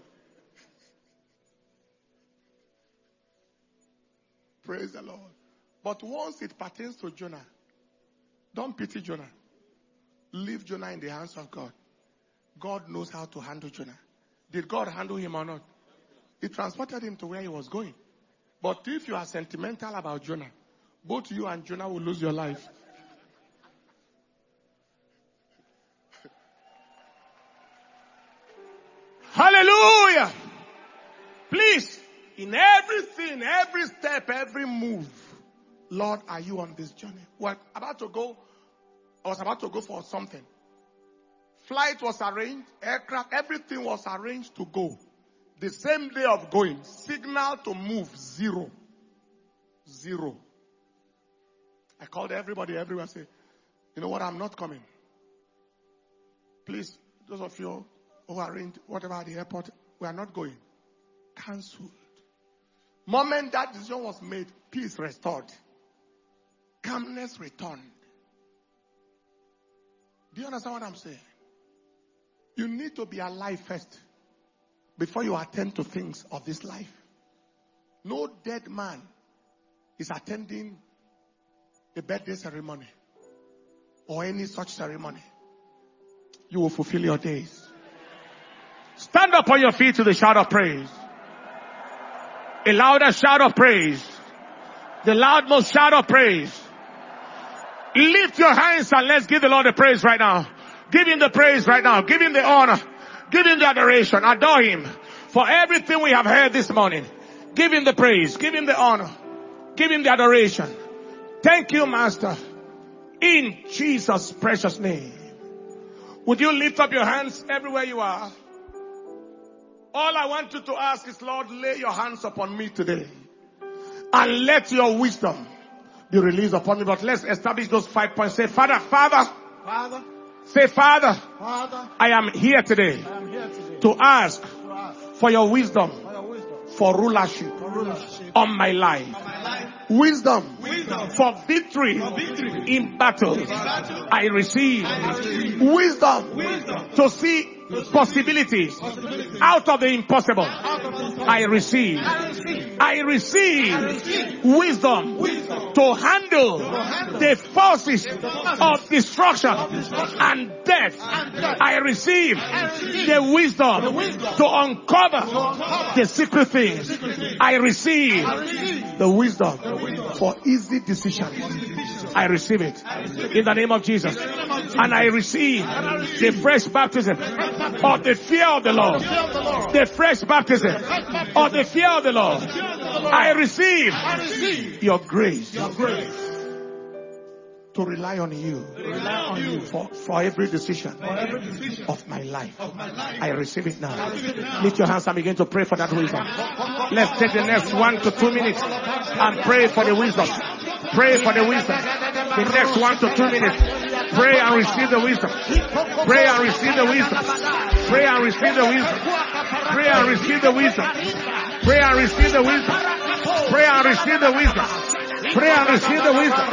Praise the Lord. But once it pertains to Jonah, don't pity Jonah. Leave Jonah in the hands of God. God knows how to handle Jonah. Did God handle him or not? It transported him to where he was going. But if you are sentimental about Jonah, both you and Jonah will lose your life. Hallelujah! Please, in everything, every step, every move, Lord, are you on this journey? Well, about to go, I was about to go for something. Flight was arranged, aircraft, everything was arranged to go. The same day of going, signal to move, zero. Zero. I called everybody everywhere and said, you know what, I'm not coming. Please, those of you who arranged whatever at the airport, we are not going. Cancelled. Moment that decision was made, peace restored. Calmness returned. Do you understand what I'm saying? You need to be alive first before you attend to things of this life. No dead man is attending a birthday ceremony or any such ceremony. You will fulfill your days. Stand up on your feet to the shout of praise. A louder shout of praise. The loudmost shout of praise. Lift your hands and let's give the Lord the praise right now. Give him the praise right now. Give him the honor. Give him the adoration. Adore him for everything we have heard this morning. Give him the praise. Give him the honor. Give him the adoration. Thank you, Master. In Jesus' precious name. Would you lift up your hands everywhere you are? All I want you to ask is, Lord, lay your hands upon me today. And let your wisdom be released upon me. But let's establish those five points. Say, Father, Father. Father. Say, Father. Father. I am here today, I am here today to ask, to ask for your wisdom, for your wisdom for rulership, for rulership on my life. on my life. Wisdom, Wisdom for victory, for victory in battles. in battle. I receive. I receive Wisdom, wisdom to see possibilities possibilities out of the impossible. out of the I receive. I receive I receive I receive wisdom wisdom to handle handle the forces forces of destruction destruction and death. and death. I receive I receive the wisdom the wisdom to uncover uncover the secret things. secret things. I receive I receive the wisdom wisdom for easy decisions. decisions. I receive it I receive in the name of Jesus. In the name of Jesus. And I receive I the receive fresh baptism of the fear of the Lord. fear of the Lord. The fresh baptism of the fear of the Lord. I receive I receive your grace your grace to rely on you to rely on you for, for every decision for every decision of my life. of my life. I receive it now. receive it now. Lift your hands and begin to pray for that wisdom. Let's take the next one to two minutes and pray for the wisdom. Pray for the wisdom. The next one to two minutes. Pray and receive the wisdom. Pray and receive the wisdom. Pray and receive the wisdom. Pray and receive the wisdom. Pray and receive the wisdom. Pray and receive the wisdom. Pray and receive the wisdom.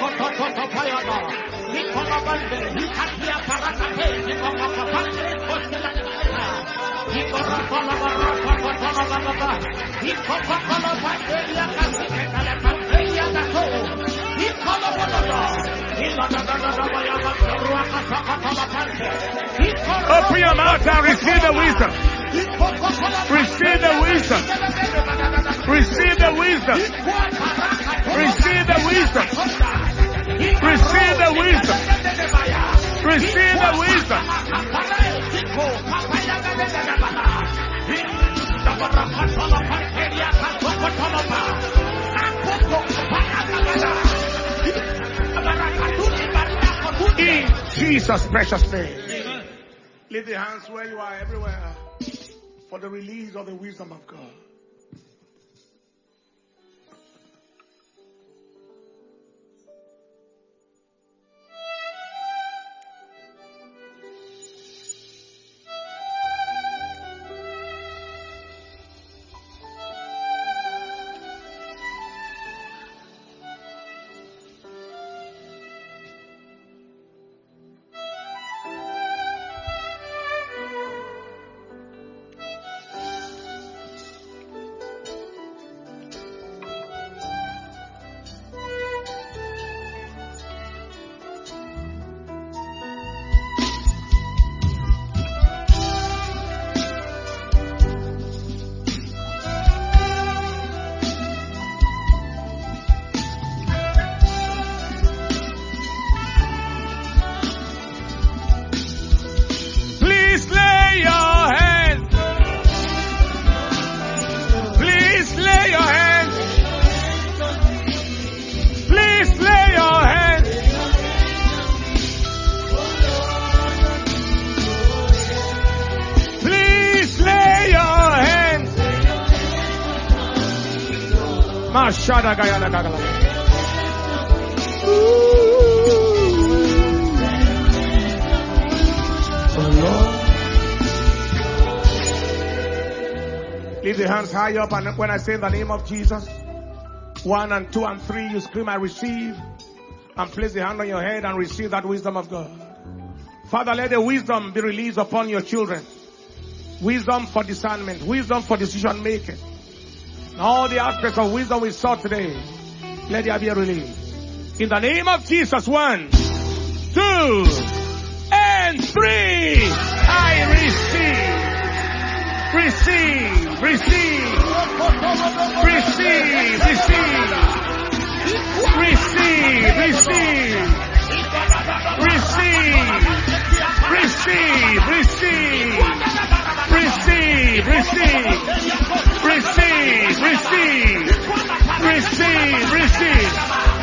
Open your mouth and receive the wisdom. Receive the wisdom. Receive the wisdom. Receive the wisdom. Receive the wisdom. Receive the wisdom. In Jesus' precious name. Lift the hands where you are, everywhere, for the release of the wisdom of God. Leave the hands high up, and when I say in the name of Jesus, one and two and three, you scream, I receive, and place the hand on your head and receive that wisdom of God. Father, let the wisdom be released upon your children. Wisdom for discernment, wisdom for decision making. All the aspects of wisdom we saw today, let there be a release. In the name of Jesus, one, two, and three, I receive. Receive, receive, receive, receive, receive, receive, receive, receive, receive, receive, receive, receive, receive, receive, receive.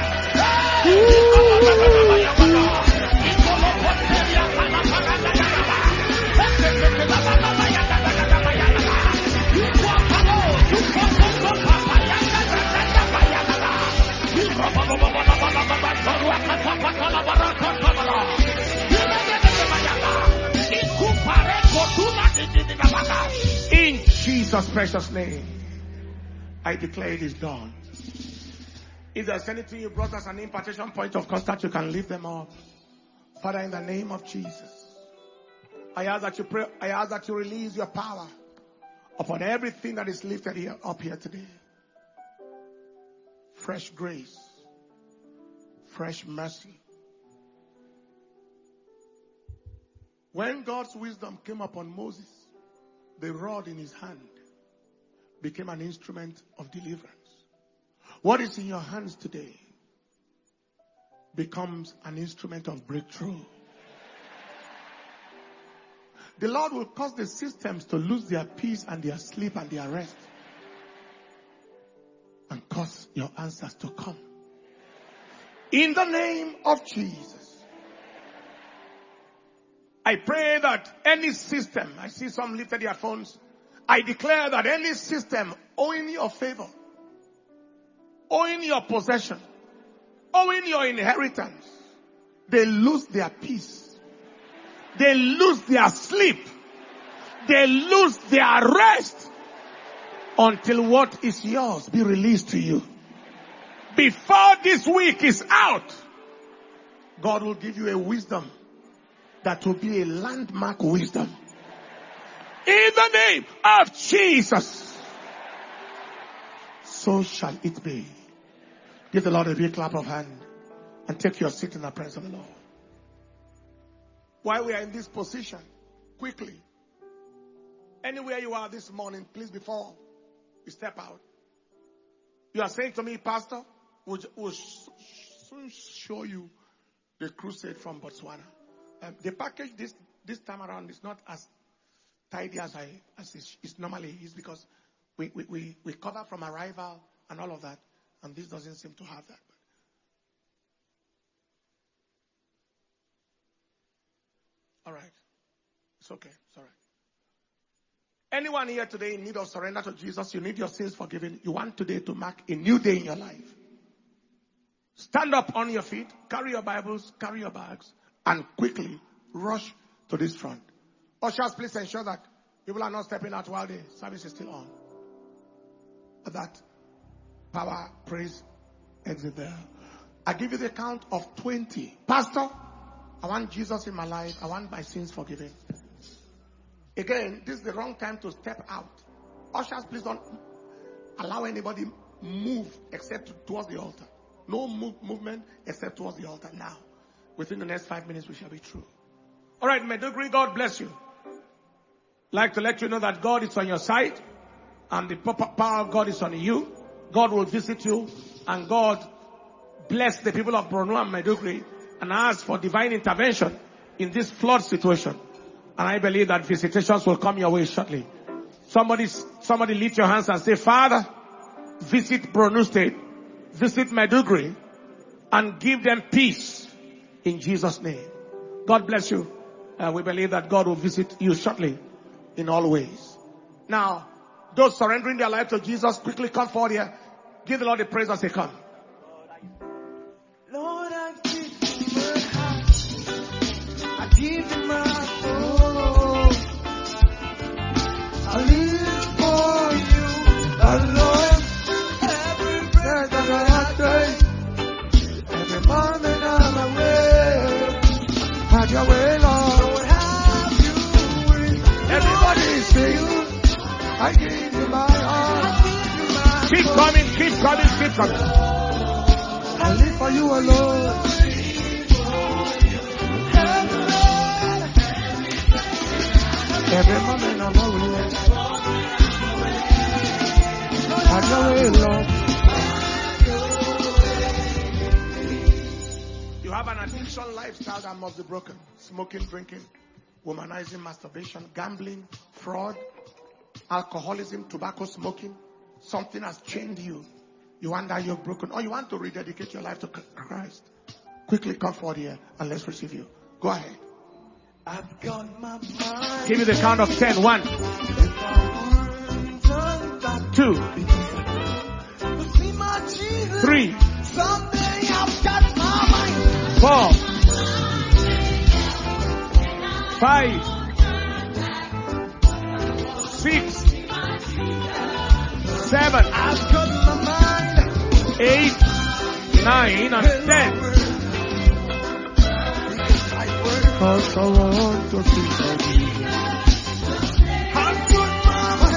In Jesus' precious name, I declare it is done. If there's anything you brought as an impartation point of contact, you can lift them up. Father, in the name of Jesus, I ask that you pray, I ask that you release your power upon everything that is lifted here up here today. Fresh grace, fresh mercy. When God's wisdom came upon Moses, the rod in his hand became an instrument of deliverance. What is in your hands today becomes an instrument of breakthrough. The Lord will cause the systems to lose their peace and their sleep and their rest, and cause your answers to come. In the name of Jesus. I pray that any system, I see some lifted their phones, I declare that any system owing your favor, owing your possession, owing your inheritance, they lose their peace. They lose their sleep. They lose their rest until what is yours be released to you. Before this week is out, God will give you a wisdom that will be a landmark wisdom. In the name of Jesus. So shall it be. Give the Lord a big clap of hand and take your seat in the presence of the Lord. While we are in this position, quickly, anywhere you are this morning, please, before we step out, you are saying to me, Pastor, we'll, we'll soon show you the crusade from Botswana. Um, the package this this time around is not as tidy as I as it, it normally is, because we, we, we, we cover from arrival and all of that, and this doesn't seem to have that. All right. It's okay. It's all right. Anyone here today in need of surrender to Jesus, you need your sins forgiven, you want today to mark a new day in your life, stand up on your feet, carry your Bibles, carry your bags, and quickly rush to this front. Ushers, please ensure that people are not stepping out while the service is still on. That power, praise, exit there. I give you the count of twenty. Pastor, I want Jesus in my life. I want my sins forgiven. Again, this is the wrong time to step out. Ushers, please don't allow anybody move except towards the altar. No move, movement except towards the altar now. Within the next five minutes, we shall be through. All right, Medugri, God bless you. Like to let you know that God is on your side, and the power of God is on you. God will visit you, and God bless the people of Borno and Medugri, and ask for divine intervention in this flood situation. And I believe that visitations will come your way shortly. Somebody, somebody lift your hands and say, Father, visit Borno State, visit Medugri, and give them peace in Jesus' name. God bless you. Uh, we believe that God will visit you shortly in all ways. Now, those surrendering their life to Jesus, quickly come forward here. Give the Lord the praise as they come. Lord, I give you my heart. I give you my soul. I live for you alone. Every breath that I take, every moment I'm away. Have your way, Lord. Have you way. Everybody sing. I give you my heart. Keep coming, keep coming, keep coming. I live for you alone. Every moment I'm away. Have your way, Lord. You have an addiction lifestyle that must be broken. Smoking, drinking, womanizing, masturbation, gambling, fraud, alcoholism, tobacco smoking. Something has chained you. You want that yoke broken. Or you want to rededicate your life to Christ. Quickly come forward here and let's receive you. Go ahead. I've got my mind. Give me the count of ten. One, two, three, Someday I've got my mind. four, five, six, seven, I've got my mind. eight, nine, and ten. Cause I want to see you. I've got my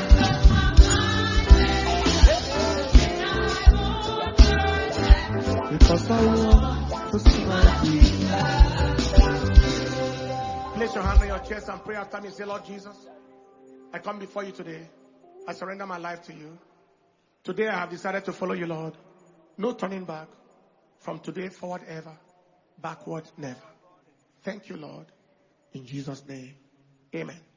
mind. Because I want to see you. Place your hand on your chest and pray after me. Say, Lord Jesus, I come before you today. I surrender my life to you. Today I have decided to follow you, Lord. No turning back. From today forward ever. Backward never. Thank you, Lord. In Jesus' name. Amen.